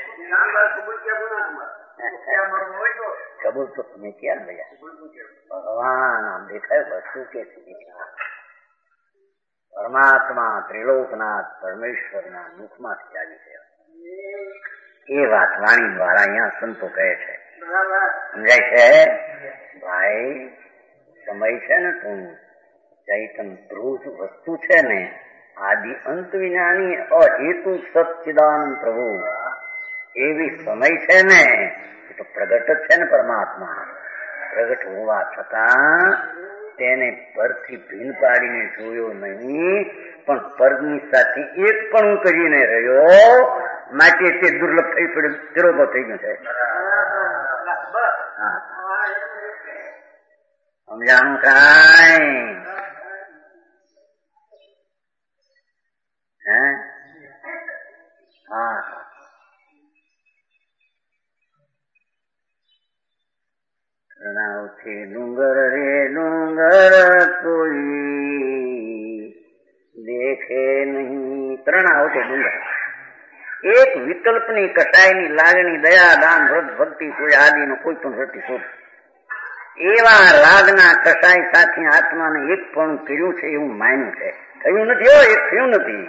कबूल तो तुम्हें किया ना भैया. भगवान हम देखा है वस्तु के दिखा परमात्मा त्रिलोकनाथ परमेश्वરના મુખમાંથી આવી છે એ વાત વાણી દ્વારા અહીંયા સંતો કહે છે. સમજાય છે ભાઈ? સમય છે ને તું ચૈતન ધ્રુવ વસ્તુ છે ને આદિ અંત વિનાની અહેતુ સચ્ચિદાનંદ પ્રભુ એવી સમય છે ને એ તો પ્રગટ જ છે ને પરમાત્મા. પ્રગટ હોવા છતાં તેને પરથી ભીન પાડીને જોયો નહીં, પણ પરની સાથે એક પણ કરીને રહ્યો માટે તે દુર્લભ થઈ પડ્યું, તિરોગો થઈ ગયું છે. સમજાણું કાંઈ? હે? હા. પ્રણાવથી ડુંગર રે ડુંગર કોઈ દેખે નહીં. પ્રણાવ છે ડુંગર. એક વિકલ્પની કસાયની લાગણી દયા દાન વ્રત ભક્તિ કોઈ આદિનો કોઈ પણ વૃત્તિ શોધ એવા રાગના કસાય સાથે આત્માને એક પણ કર્યું છે એવું માન્યું છે. થયું નથી હો, એક થયું નથી.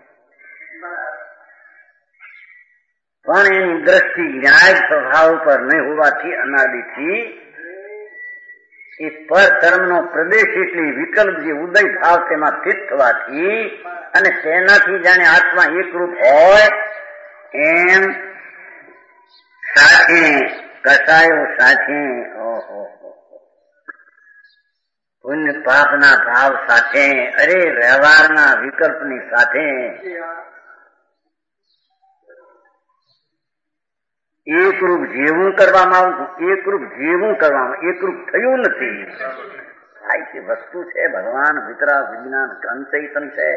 પણ એની દ્રષ્ટિ ન્યાય સ્વભાવ પર નહીં હોવાથી અનાદિથી એ પર કર્મનો પ્રદેશ એટલી વિકલ્પ જે ઉદય ભાવ તેમાં સ્થિત થવાથી અને તેનાથી જાણે આત્મા એકરૂપ હોય એમ સાથે કસાયો સાથે પુણ્ય પાપના ભાવ સાથે અરે વ્યવહારના વિકલ્પની સાથે એકરૂપ જેવું કરવામાં આવતું એકરૂપ જેવું કરવામાં એકરૂપ થયું નથી. આ જે વસ્તુ છે ભગવાન વિતરાગ વિજ્ઞાન ઘન ચૈતન છે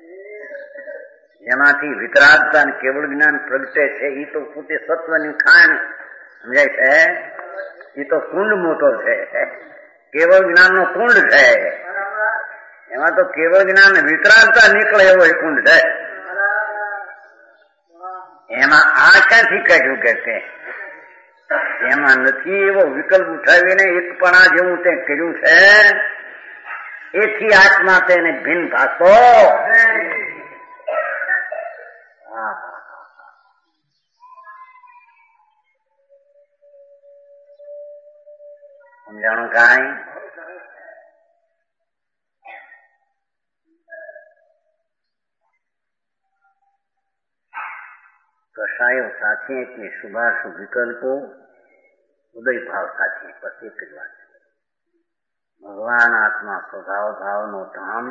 જેમાંથી વિતરાગતા અને કેવળ જ્ઞાન પ્રગટે છે. એ તો પોતે સત્વની ખાણ સમજાય છે. એ તો કુંડ મોટો છે, કેવળ જ્ઞાન નો કુંડ છે. એમાં તો કેવળ જ્ઞાન વિતરાગતા નીકળે એવો એ કુંડ છે. એમાં આ ક્યાંથી કાઢ્યું કે એમાં નથી એવો વિકલ્પ ઉઠાવીને એકપણા જેવું તે કર્યું છે. એથી આત્મા તેને ભિન્ન ભાષો સમજાણું કાંઈ? કસાયો સાથે એટલે શુભાશુભ વિકલ્પો ઉદય ભાવ સાચી, બસ એક જ વાત. ભગવાન આત્મા સ્વભાવ ભાવનો ધામ,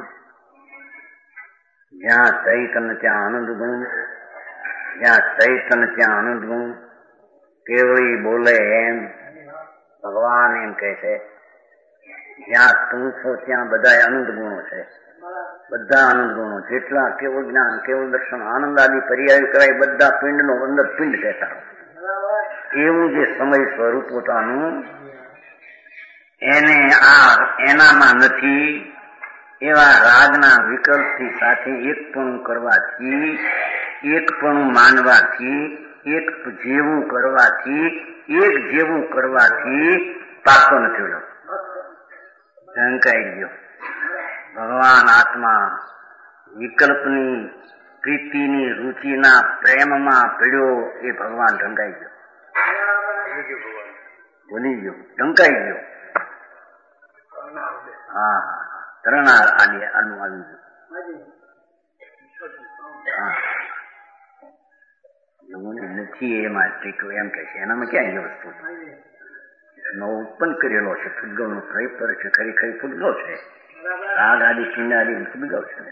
જ્યાં ચૈતન્ય ત્યાં આનંદ ગુણ, જ્યાં ચૈતન્ય ત્યાં આનંદ ગુણ. કેવળી બોલે એમ ભગવાન એમ કહે છે, જ્યાં તું છો ત્યાં બધા આનંદ ગુણો છે, બધા આનંદ ગુણો જેટલા કેવળ જ્ઞાન, કેવળ દર્શન, આનંદ આદિ પર્યાય કરાય બધા પિંડનો અંદર પિંડ કહેતા. એવું જે સમય સ્વરૂપ પોતાનું એને એનામાં નથી, એવા રાગના વિકલ્પથી સાથે એકપણું કરવાથી, એકપણું માનવાથી, એક જેવું કરવાથી, એક જેવું કરવાથી પાકો નથી. ઢંકાઈ ગયો ભગવાન આત્મા વિકલ્પની, પ્રીતિની, રુચિના પ્રેમમાં પીડ્યો. એ ભગવાન ઢંકાઈ ગયો, ભૂલી ગયો, ઢંકાઈ ગયો. હા, ત્રણ આનું આવી ગયું. નથી એમાં ટીકું એમ કે છે, એનામાં ક્યાં એ વસ્તુ નો ઉત્પન્ન કરેલો છે. ફૂટગલનો પ્રયોગ કરે છે, ખરી ખરી ફૂટગલ છે. રાગ આદિ ચિહ્ન આદિ ફૂટગલ છે.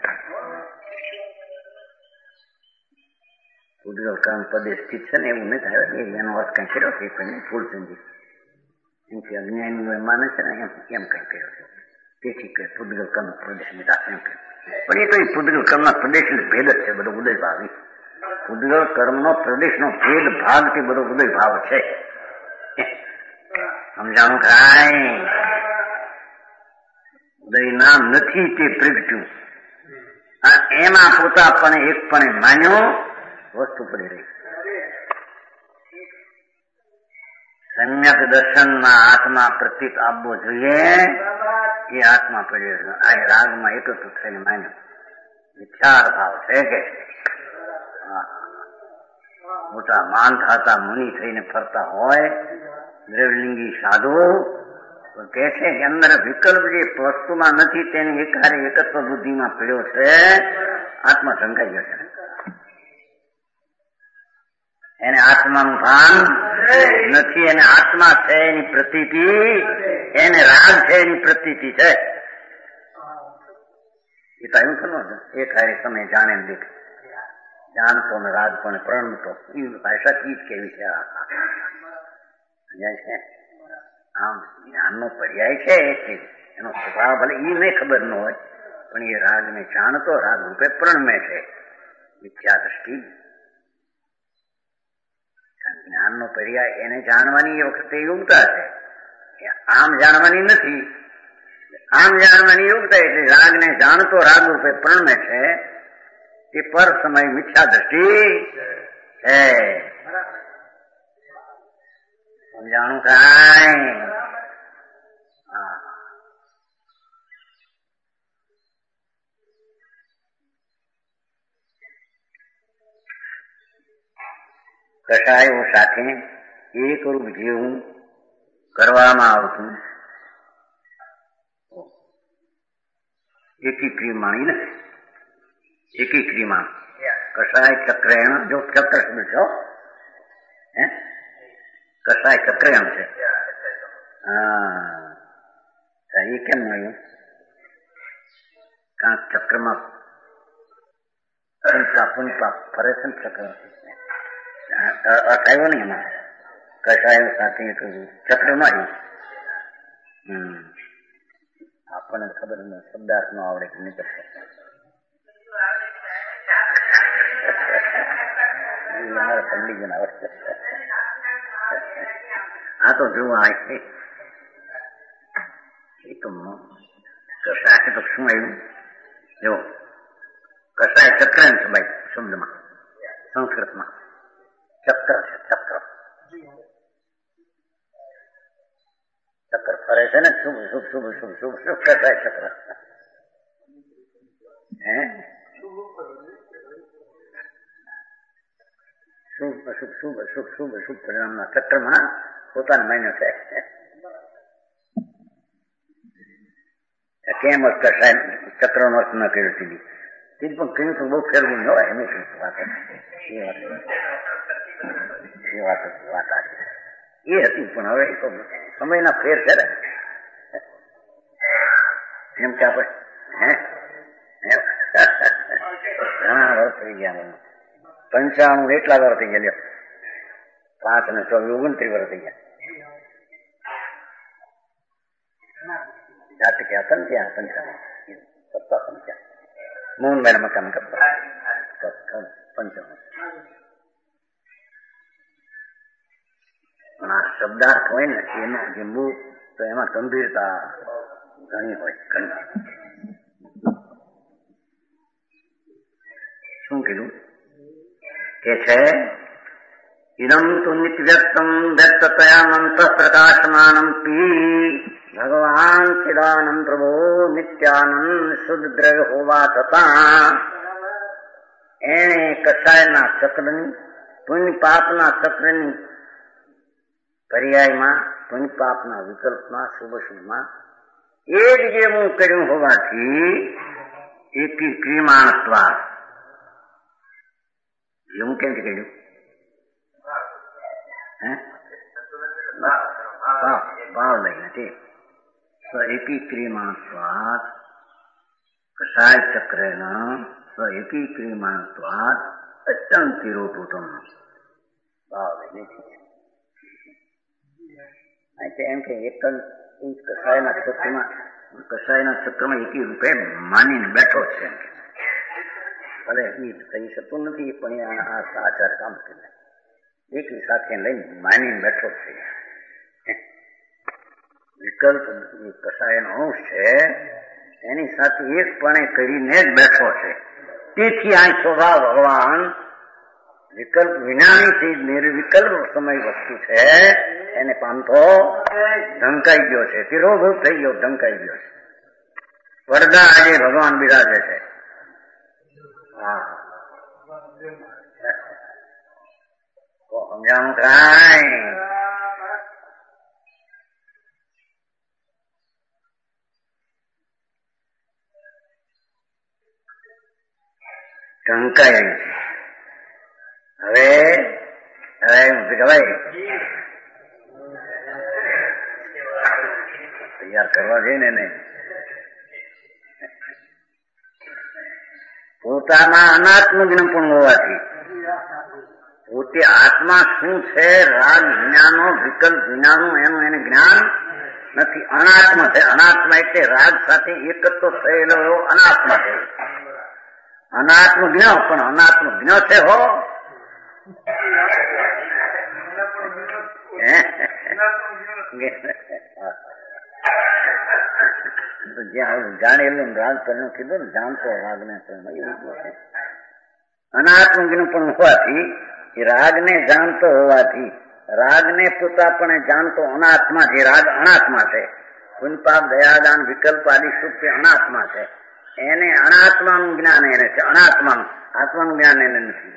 ફૂટગલ કર્મ પદે સ્થિત છે ને, એવું નથી થાય. એનો અર્થ કઈ કર્યો છે પણ ફૂલ સમજી એમથી અજ્ઞાની માને છે ને, એમ કઈ કર્યો છે. તેથી કે ફૂટગલ કર્મ પ્રદેશ મિતા એમ કે. પણ એ તો ફૂટગલ કર્મના પ્રદેશ ભેદ જ છે બધો ઉદય ભાવી. ફૂટગલ કર્મનો પ્રદેશનો ભેદ ભાગથી બધો ઉદય ભાવ છે. સમજાણું કાંઈ ઉદય નામ નથી તે પ્રગટ્યું. એમાં પોતાપણે એકપણે માન્યો, વસ્તુ પડી રહી. સમ્યક દર્શનમાં આત્મા પ્રતીક આપવો જોઈએ, એ આત્મા પડી રહ્યો. આ રાગમાં એકત્રિત થઈને માન્યો વિચાર ભાવ છે કે મોટા માન થતા મુનિ થઈને ફરતા હોય દ્રવલિંગી સાધુ કે છે કે અંદર વિકલ્પ જે વસ્તુમાં નથી તેની એકારે એકત્વ બુદ્ધિમાં પીડ્યો છે. આત્મા ઢંકાઈ ગયો છે. એને આત્માનું ભાન નથી. એને આત્મા છે એની પ્રતીતિ, એને રાગ છે એની પ્રતીતિ છે. એ તો એવું થયું ને, એક હારે તમે જાણે દેખ જાણતો ને રાગ પણ પ્રણતો, એ ભાષા ચીજ કેવી છે. આમ જ્ઞાનનો પર્યાય છે, એનો સ્વભાવ ભલે એ નહીં ખબર ન હોય, પણ એ રાગને જાણતો રાગ રૂપે પ્રણમે છે. મિથ્યા દ્રષ્ટિ જ્ઞાનનો પર્યાય એને જાણવાની એ વખતે યોગ્યતા છે, આમ જાણવાની નથી. આમ જાણવાની યોગ્યતા એટલે રાગને જાણતો રાગ રૂપે પ્રણમે છે, તે પર સમય મિથ્યા દ્રષ્ટિ છે. સમજાણું કાંઈ? કષાયો સાથે એક રૂપ જેવું કરવામાં આવતું એકીક્રિયમાણી ને એકીક્રિયમાણ કષાય ચક્રેણ, જો ચક્ર શબ્દ છો કષાય ચક્રેણ છે. હા, એ કેમ મળ્યું? કારણ ચક્રમાં પુનતા ફરે છે ને ચક્ર. અર્થ આવ્યો ને એમાં કષાયો સાથે ચક્રમાં આપણને ખબર નહીં, શબ્દાર્થ નો આવડે કે નહીં કરશે. અમારે પંડિતને આવડશે. આ તો જોવા આવે એ તો કષાય તો શું આવ્યું? જો કષાય ચક્ર છે ભાઈ શબ્દમાં, સંસ્કૃતમાં ચક્ર છે. ચક્ર ફરે છે ને, શુભ શુભ શુભ શુભ શુભ શુભ કષાય ચક્ર. શુભ અશુભ શુભ અશુભ શુભ અશુભ પરિણામના ચક્રમાં પોતાનો માન્યો છે. કેમ કષાય ચક્રનો અર્થ ન કર્યો સીધી પણ કહ્યું તો બહુ ફેરવું ન હોય. એમ વાત એ હતી, પણ હવે તો સમયના ફેર છે ને, એમ કે આપણે ઘણા વર્ષ થઈ ગયા, 95 એટલા વર્ષ થઈ ગયા, 5 અને 24 29 વર્ષ થઈ ગયા. જાતે ગયા હતા ને ત્યાં 55 મોહનભાઈ મકાન કરતા 55. પણ આ શબ્દાર્થ હોય ને એનો જીમવું તો એમાં ગંભીરતા ઘણી હોય, ઘણી. શું કીધું કે છે ઇદમ તુ નિત્યવ્યક્તમ વ્યક્તતયાનંત પ્રકાશમાનમ પી ભગવાન ચિદાનંદ પ્રભો નિત્યાનંદ શુદ્ધ દ્રવ્ય હોવા છતાં એને કસાયના ચક્રની પુણ્ય પાપના ચક્રની પર્યાયમાં પુણ્ય પાપના વિકલ્પમાં શુભ શુભમાં એ જ જેવું કર્યું હોવાથી એકી ક્રિયમાણત્વા એવું કેમ છે કહ્યું? ભાવ લઈને છે એકીક્રિયમાણત્વાદ કષાય ચક્રેન એકીક્રિયમાણત્વાદ અત્યંત તિરોભૂતમ ભાવ લઈને છે. એમ કે એક કષાયના ચક્રમાં એકી રૂપે માનીને બેઠો છે. એમ કે ભલે એ થઈ શકતું નથી, પણ આ આચાર કામ કરે એકી સાથે લઈને માનીને બેઠો છે. વિકલ્પ કસાયનો અંશ છે એની સાથે એકપણે કરીને જ બેઠો છે. તેથી આ સ્વભાવ ભગવાન વિકલ્પ વિનાની ચીજ નિર્વિકલ્પ સમય વસ્તુ છે એને પામતો ઢંકાઈ ગયો છે, તિરોભૂત થઈ ગયો, ઢંકાઈ ગયો છે. પડદા આજે ભગવાન બિરાજે છે. હા સમજાણું કાંઈ ઢંકાય. હવે તૈયાર કરવા જઈને ને પોતાના અનાત્મ જ્ઞાન હોવાથી પોતે આત્મા શું છે, રાગ વિનાનો વિકલ્પ વિનાનો એનું એને જ્ઞાન નથી. અનાત્મ છે. અનાત્મા એટલે રાગ સાથે એકત્ર થયેલો એવો અનાત્મા છે. અનાત્મ જ્ઞ પણ અનાત્મ જ્ઞ છે હો. જ્યાં જાણેલું રાગ કર્યું કીધું ને, જાણતો રાગ ને અનાત્મ જ્ઞ પણ હોવાથી એ રાગને જાણતો હોવાથી રાગને પોતાપણે જાણતો અનાત્મા જે રાગ અનાત્મા છે, પુનપાપ દયાદાન વિકલ્પ આદિ શુદ્ધ અનાત્મા છે. એને અનાત્માનું જ્ઞાન એને છે. અનાત્માનું આત્માનું જ્ઞાન એને નથી.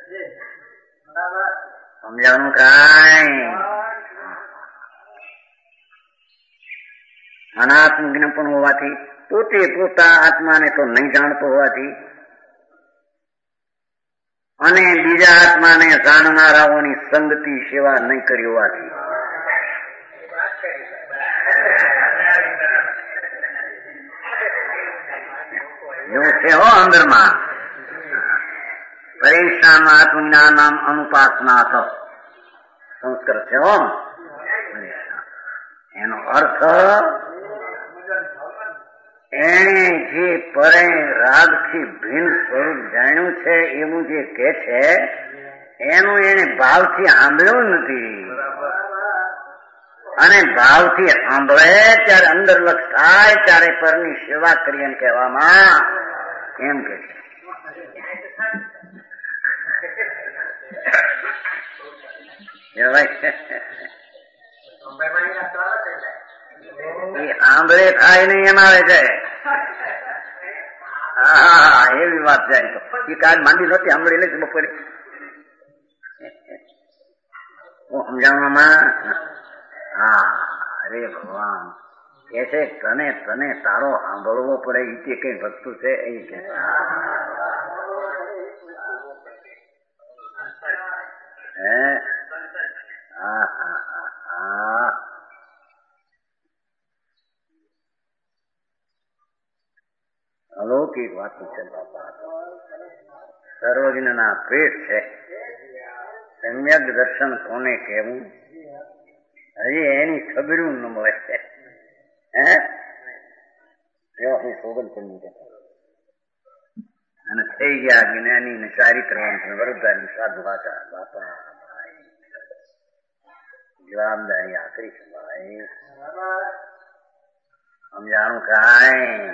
સમજાવવાનું કાંઈ? અનાત્મ જ્ઞાન પણ હોવાથી પોતે પોતા આત્માને તો નહીં જાણતો હોવાથી અને બીજા આત્માને જાણનારાઓની સંગતિ સેવા નહીં કરી હોવાથી એવું છે હો અંદરમાં. પરેશાન આત્મજ્ઞાન અનુપાસના સંસ્કૃત છે હો. એનો અર્થ એને જે પરે રાગથી ભિન્ન સ્વરૂપ જાણ્યું છે એવું જે કે છે એનું એને ભાવથી સાંભળ્યું નથી. અને ભાવથી સાંભળે ત્યારે અંદર લક્ષ થાય ત્યારે પરની સેવા કરી એમ કહેવામાં એમ કે છે. આંબળે થાય નહીં એમ આવે છે. હા એવી વાત જાય તો એ કાલ માંડી નહોતી આંબળી નથી બપોરે સમજાવવામાં. હા અરે ભગવાન કે છે તને તારો સાંભળવો પડે એ કે કઈ વસ્તુ છે એ કે હા અલૌકિક વાતો છે બાપા. સર્વજ્ઞના પેટ છે. સમ્યક દર્શન કોને કહેવું? હજી એની ખબરું ન મળે છે. હું સોગન કરી અને થઈ ગયા જ્ઞાની ને ચારિત્રવંત વરદારી સાધુ હતા બાપા. જવાબદારી આખરી છે ભાઈ. સમજાણું કાંઈ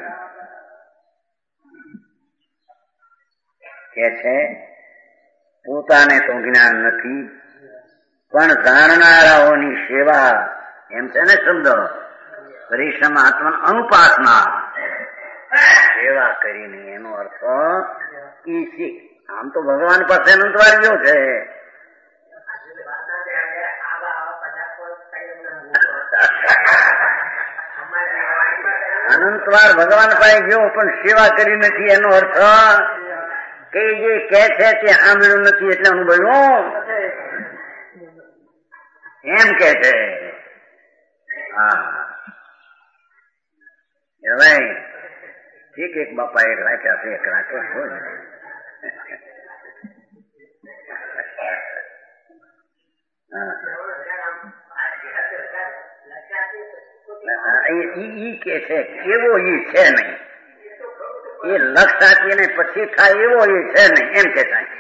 કે છે પોતાને તો જ્ઞાન નથી પણ જાણનારાઓની સેવા એમ છે ને શબ્દ પરિશ્રમ આત્મા અનુપાસના સેવા કરીને એનો અર્થ ઈ શીખ. આમ તો ભગવાન પાસે અનંતવાર્યો છે. અનંતવાર ભગવાન પાસે ગયો પણ સેવા કરી નથી એનો અર્થ કે જે કે છે તે સાંભળ્યું નથી એટલે અનુભવ્યું એમ કે છે. હા ભાઈ ઠીક. એક બાપા એક રાખ્યા છે, એક રાખ્યા હોય. ઈ કે છે એવો ઈ છે નહીં. એ લક્ષ આપીને પછી થાય એવો ઈ છે નહીં એમ કે થાય.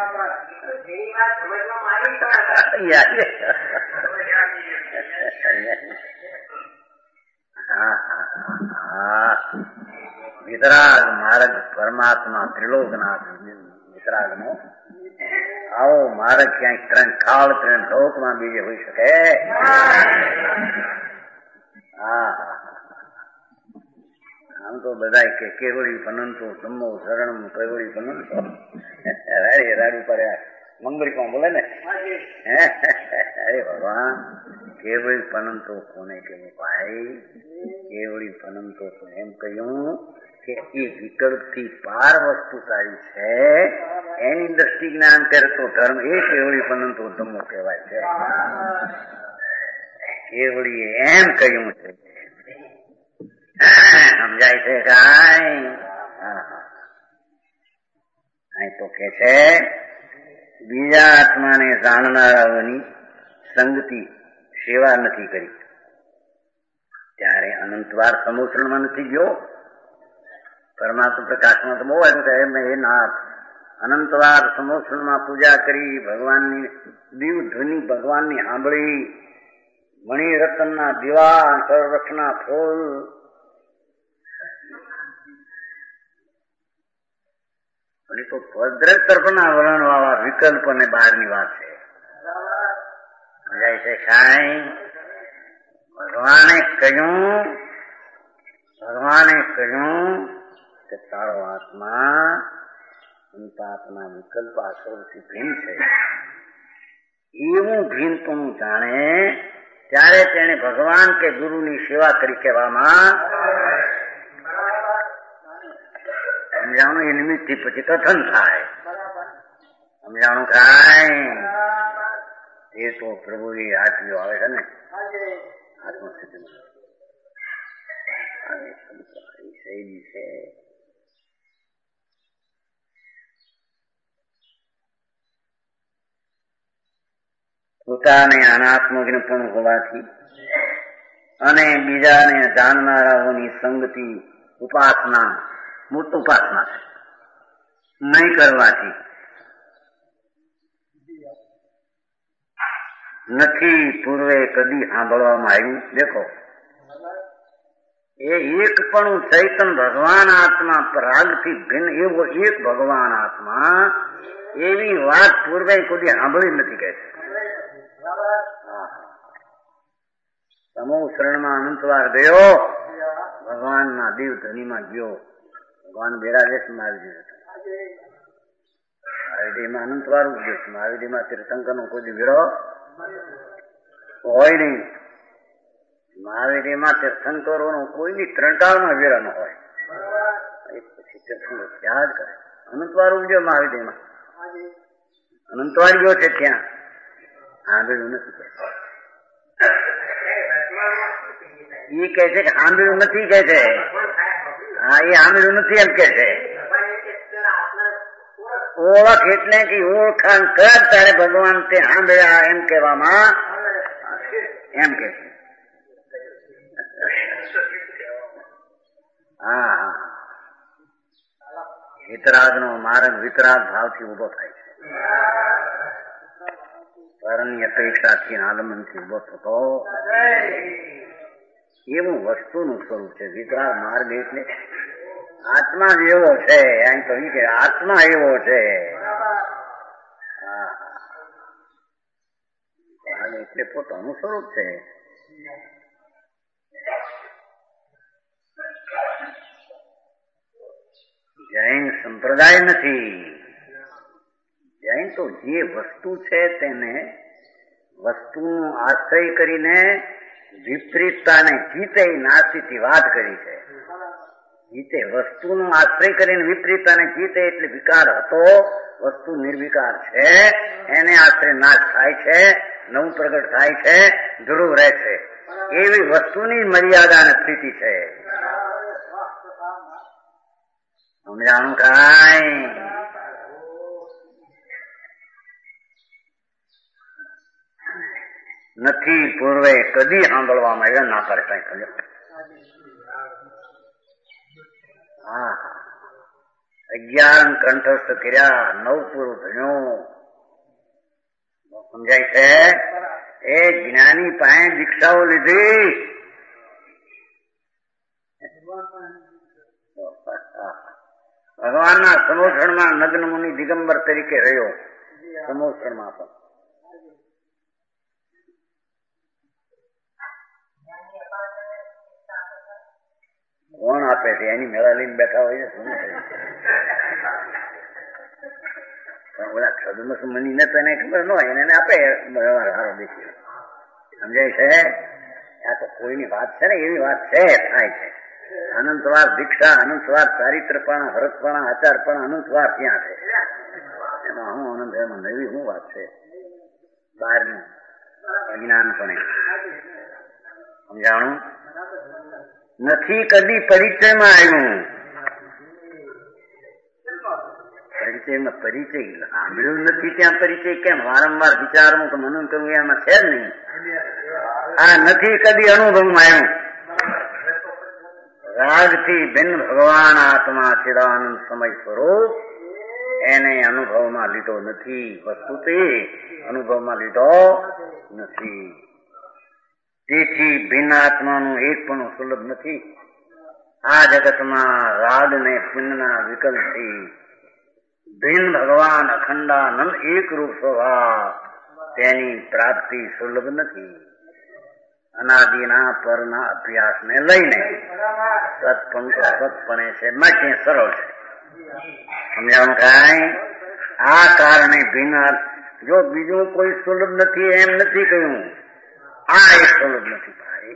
વિતરાગ માર્ગ પરમાત્મા ત્રિલોકનાથ વિતરાગ નો આવો માર્ગ ક્યાંય ત્રણ કાળ ત્રણ લોકમાં બીજે હોઈ શકે? આમ તો બધા કે કેવળી પનંતો ધમ્મો શરણમ કેવળી પનંતો રાડુ પડે મંગળીમાં બોલે ને. અરે ભગવાન કેવળી પનંતો કોને કેવું ભાઈ? કેવળી પનંતો એમ કહ્યું કે એ વિકલ્પથી પાર વસ્તુ સારી છે એની દ્રષ્ટિ જ્ઞાન કરતો ધર્મ એ કેવળી પનંતો ધમ્મો કહેવાય છે. કેવળીએ એમ કહ્યું છે. સમજાય છે કાંઈ? અહીં તો કે છે બીજા આત્માને જાણનારાઓની સંગતિ સેવા નથી કરી ત્યારે અનંતવાર સમોષણમાં નથી ગયો. પરમાત્મા પ્રકાશમાં તો બહુ આવ્યું કે એના અનંતવાર સમોષણમાં પૂજા કરી, ભગવાનની દિવ ધ્વનિ ભગવાનની સાંભળી, મણિ રતનના દીવા, સર્વક્ષના ફૂલ, તો ભદ્રક તરફના વર્ણન વાળા વિકલ્પ અને બહારની વાત છે. સમજાય છે સાંઈ? ભગવાને કહ્યું કે તારો આત્મા અંતાત્મા વિકલ્પ આશ્રવથી ભિન્ન છે. એવું ભિન્ન તું જાણે ત્યારે તેને ભગવાન કે ગુરુની સેવા કરી કહેવામાં સમજાણું. એ નિમિત્તથી પછી કથન થાય. સમજાણું કાંઈ? એ તો પ્રભુ એ આત્મીઓ આવે છે ને આત્મસ્થિતિમાં શૈલી છે. પોતાને અનાત્મજ્ઞ પણ હોવાથી અને બીજાને જાણનારાઓની સંગતિ ઉપાસના મૂર્ત ઉપાસના છે નહીં કરવાથી નથી પૂર્વે કદી સાંભળવામાં આવ્યું. દેખો એ એક પણ ચૈતન ભગવાન આત્મા પરાગથી ભિન્ન એવો એક ભગવાન આત્મા એવી વાત પૂર્વે કદી સાંભળી નથી કહે છે. સમૂહ શરણમાં અનંતવાર ગયો, ભગવાનના દિવ ધનીમાં ગયો, ભગવાન બેરાદેશમાં આવી ગયો. મહાવીરમાં અનંતવાર ઉપદેશ, મહાવીરમાં તીર્થંકરનો કોઈ વિરોહ હોય નહીં. મહાવીરમાં તીર્થંકરોનો કોઈની ત્રણટાળનો વિરોહ ન હોય. પછી તીર્થંકર ત્યાં જ કરે. અનંતવાર ઉપજો મહાવીરમાં, અનંતવાર ગયો છે ત્યાં સાંભળ્યું નથી. એ કે છે કે સાંભળ્યું નથી કે છે. હા એ સાંભળ્યું નથી એમ કે છે. ઓળખ એટલે કે ઓળખાણ કર તારે ભગવાન તે સાંભળ્યા એમ કહેવામાં એમ કે છે. હા વિતરાગ નો માર્ગ વિતરાગ ભાવથી ઉભો થાય છે. પરણની અપેક્ષાથી આલમનથી ઉભો થતો એવું વસ્તુનું સ્વરૂપ છે. વિતરાગ માર્ગ એટલે આત્મા જ એવો છે. એમ તો કે આત્મા એવો છે. એટલે પોતાનું સ્વરૂપ છે. જૈન સંપ્રદાય નથી. જૈન તો જે વસ્તુ છે તેને વસ્તુનો આશ્રય કરીને વિપરીતતાને જીતે નાસ્તિથી વાત કરી છે. જીતે વસ્તુનો આશ્રય કરીને વિપરીતતાને જીતે એટલે વિકાર હતો. વસ્તુ નિર્વિકાર છે. એને આશ્રય નાશ થાય છે, નવું પ્રગટ થાય છે, ધ્રુવ રહે છે. એવી વસ્તુની મર્યાદા અને સ્થિતિ છે. સમજાણું કાંઈ? નથી પૂર્વે કદી સાંભળવામાં આવ્યા ના કરે કઈ ખબર. હા 11 કંઠસ્થ કર્યા, 9 પૂરું ભણ્યું. સમજાય છે? એ જ્ઞાની પાસે દીક્ષાઓ લીધી. ભગવાનના સમોષણમાં નગ્ન મુનિ દિગંબર તરીકે રહ્યો. સમોષણમાં પણ કોણ આપે છે? એની મેળા લઈને બેઠા હોય છે. શું પણ ઓલા સદમસ મની ને તો એને ખબર ન હોય, એને આપે વ્યવહાર સારો દેખી. સમજાય છે? આ તો કોઈની વાત છે ને, એવી વાત છે, થાય છે. અનંતવાર દીક્ષા, અનંતવાર ચારિત્રપણા, હરતપણા, આચારપણા, અનંતવાર ત્યાં છે. એમાં હું આનંદ, એમાં નવી શું વાત છે? બહારનું અજ્ઞાનપણે સમજાણું નથી. કદી પરિચયમાં આવ્યું. પરિચયમાં પરિચય સાંભળ્યું નથી. ત્યાં પરિચય કેમ? વારંવાર વિચારવું કે મનન કરવું એમાં છે જ નહીં. આ નથી કદી અનુભવમાં આવ્યું. રાગથી ભિન્ન ભગવાન આત્મા ચિદાનંદ સમય સ્વરૂપ એને અનુભવમાં લીધો નથી. વસ્તુથી અનુભવમાં લીધો નથી. તેથી ભિન્ન આત્માનું એક પણ સુલભ નથી. આ જગતમાં રાગ ને પુણ્યના વિકલ્પથી ભિન્ન ભગવાન અખંડાનંદ એકરૂપ સ્વભાવ તેની પ્રાપ્તિ સુલભ નથી. અનાદિના પરના અભ્યાસને લઈને સત્પણે છે, માટે સરળ છે. સમજાવું કાંઈ? આ કારણે ભિન્ન, જો બીજું કોઈ સુલભ નથી એમ નથી કહ્યું. આ એક સુલભ નથી. ભાઈ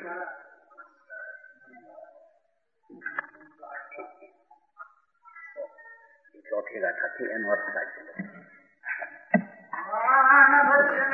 ચોથી ગાથાથી એનો અર્થ થાય છે.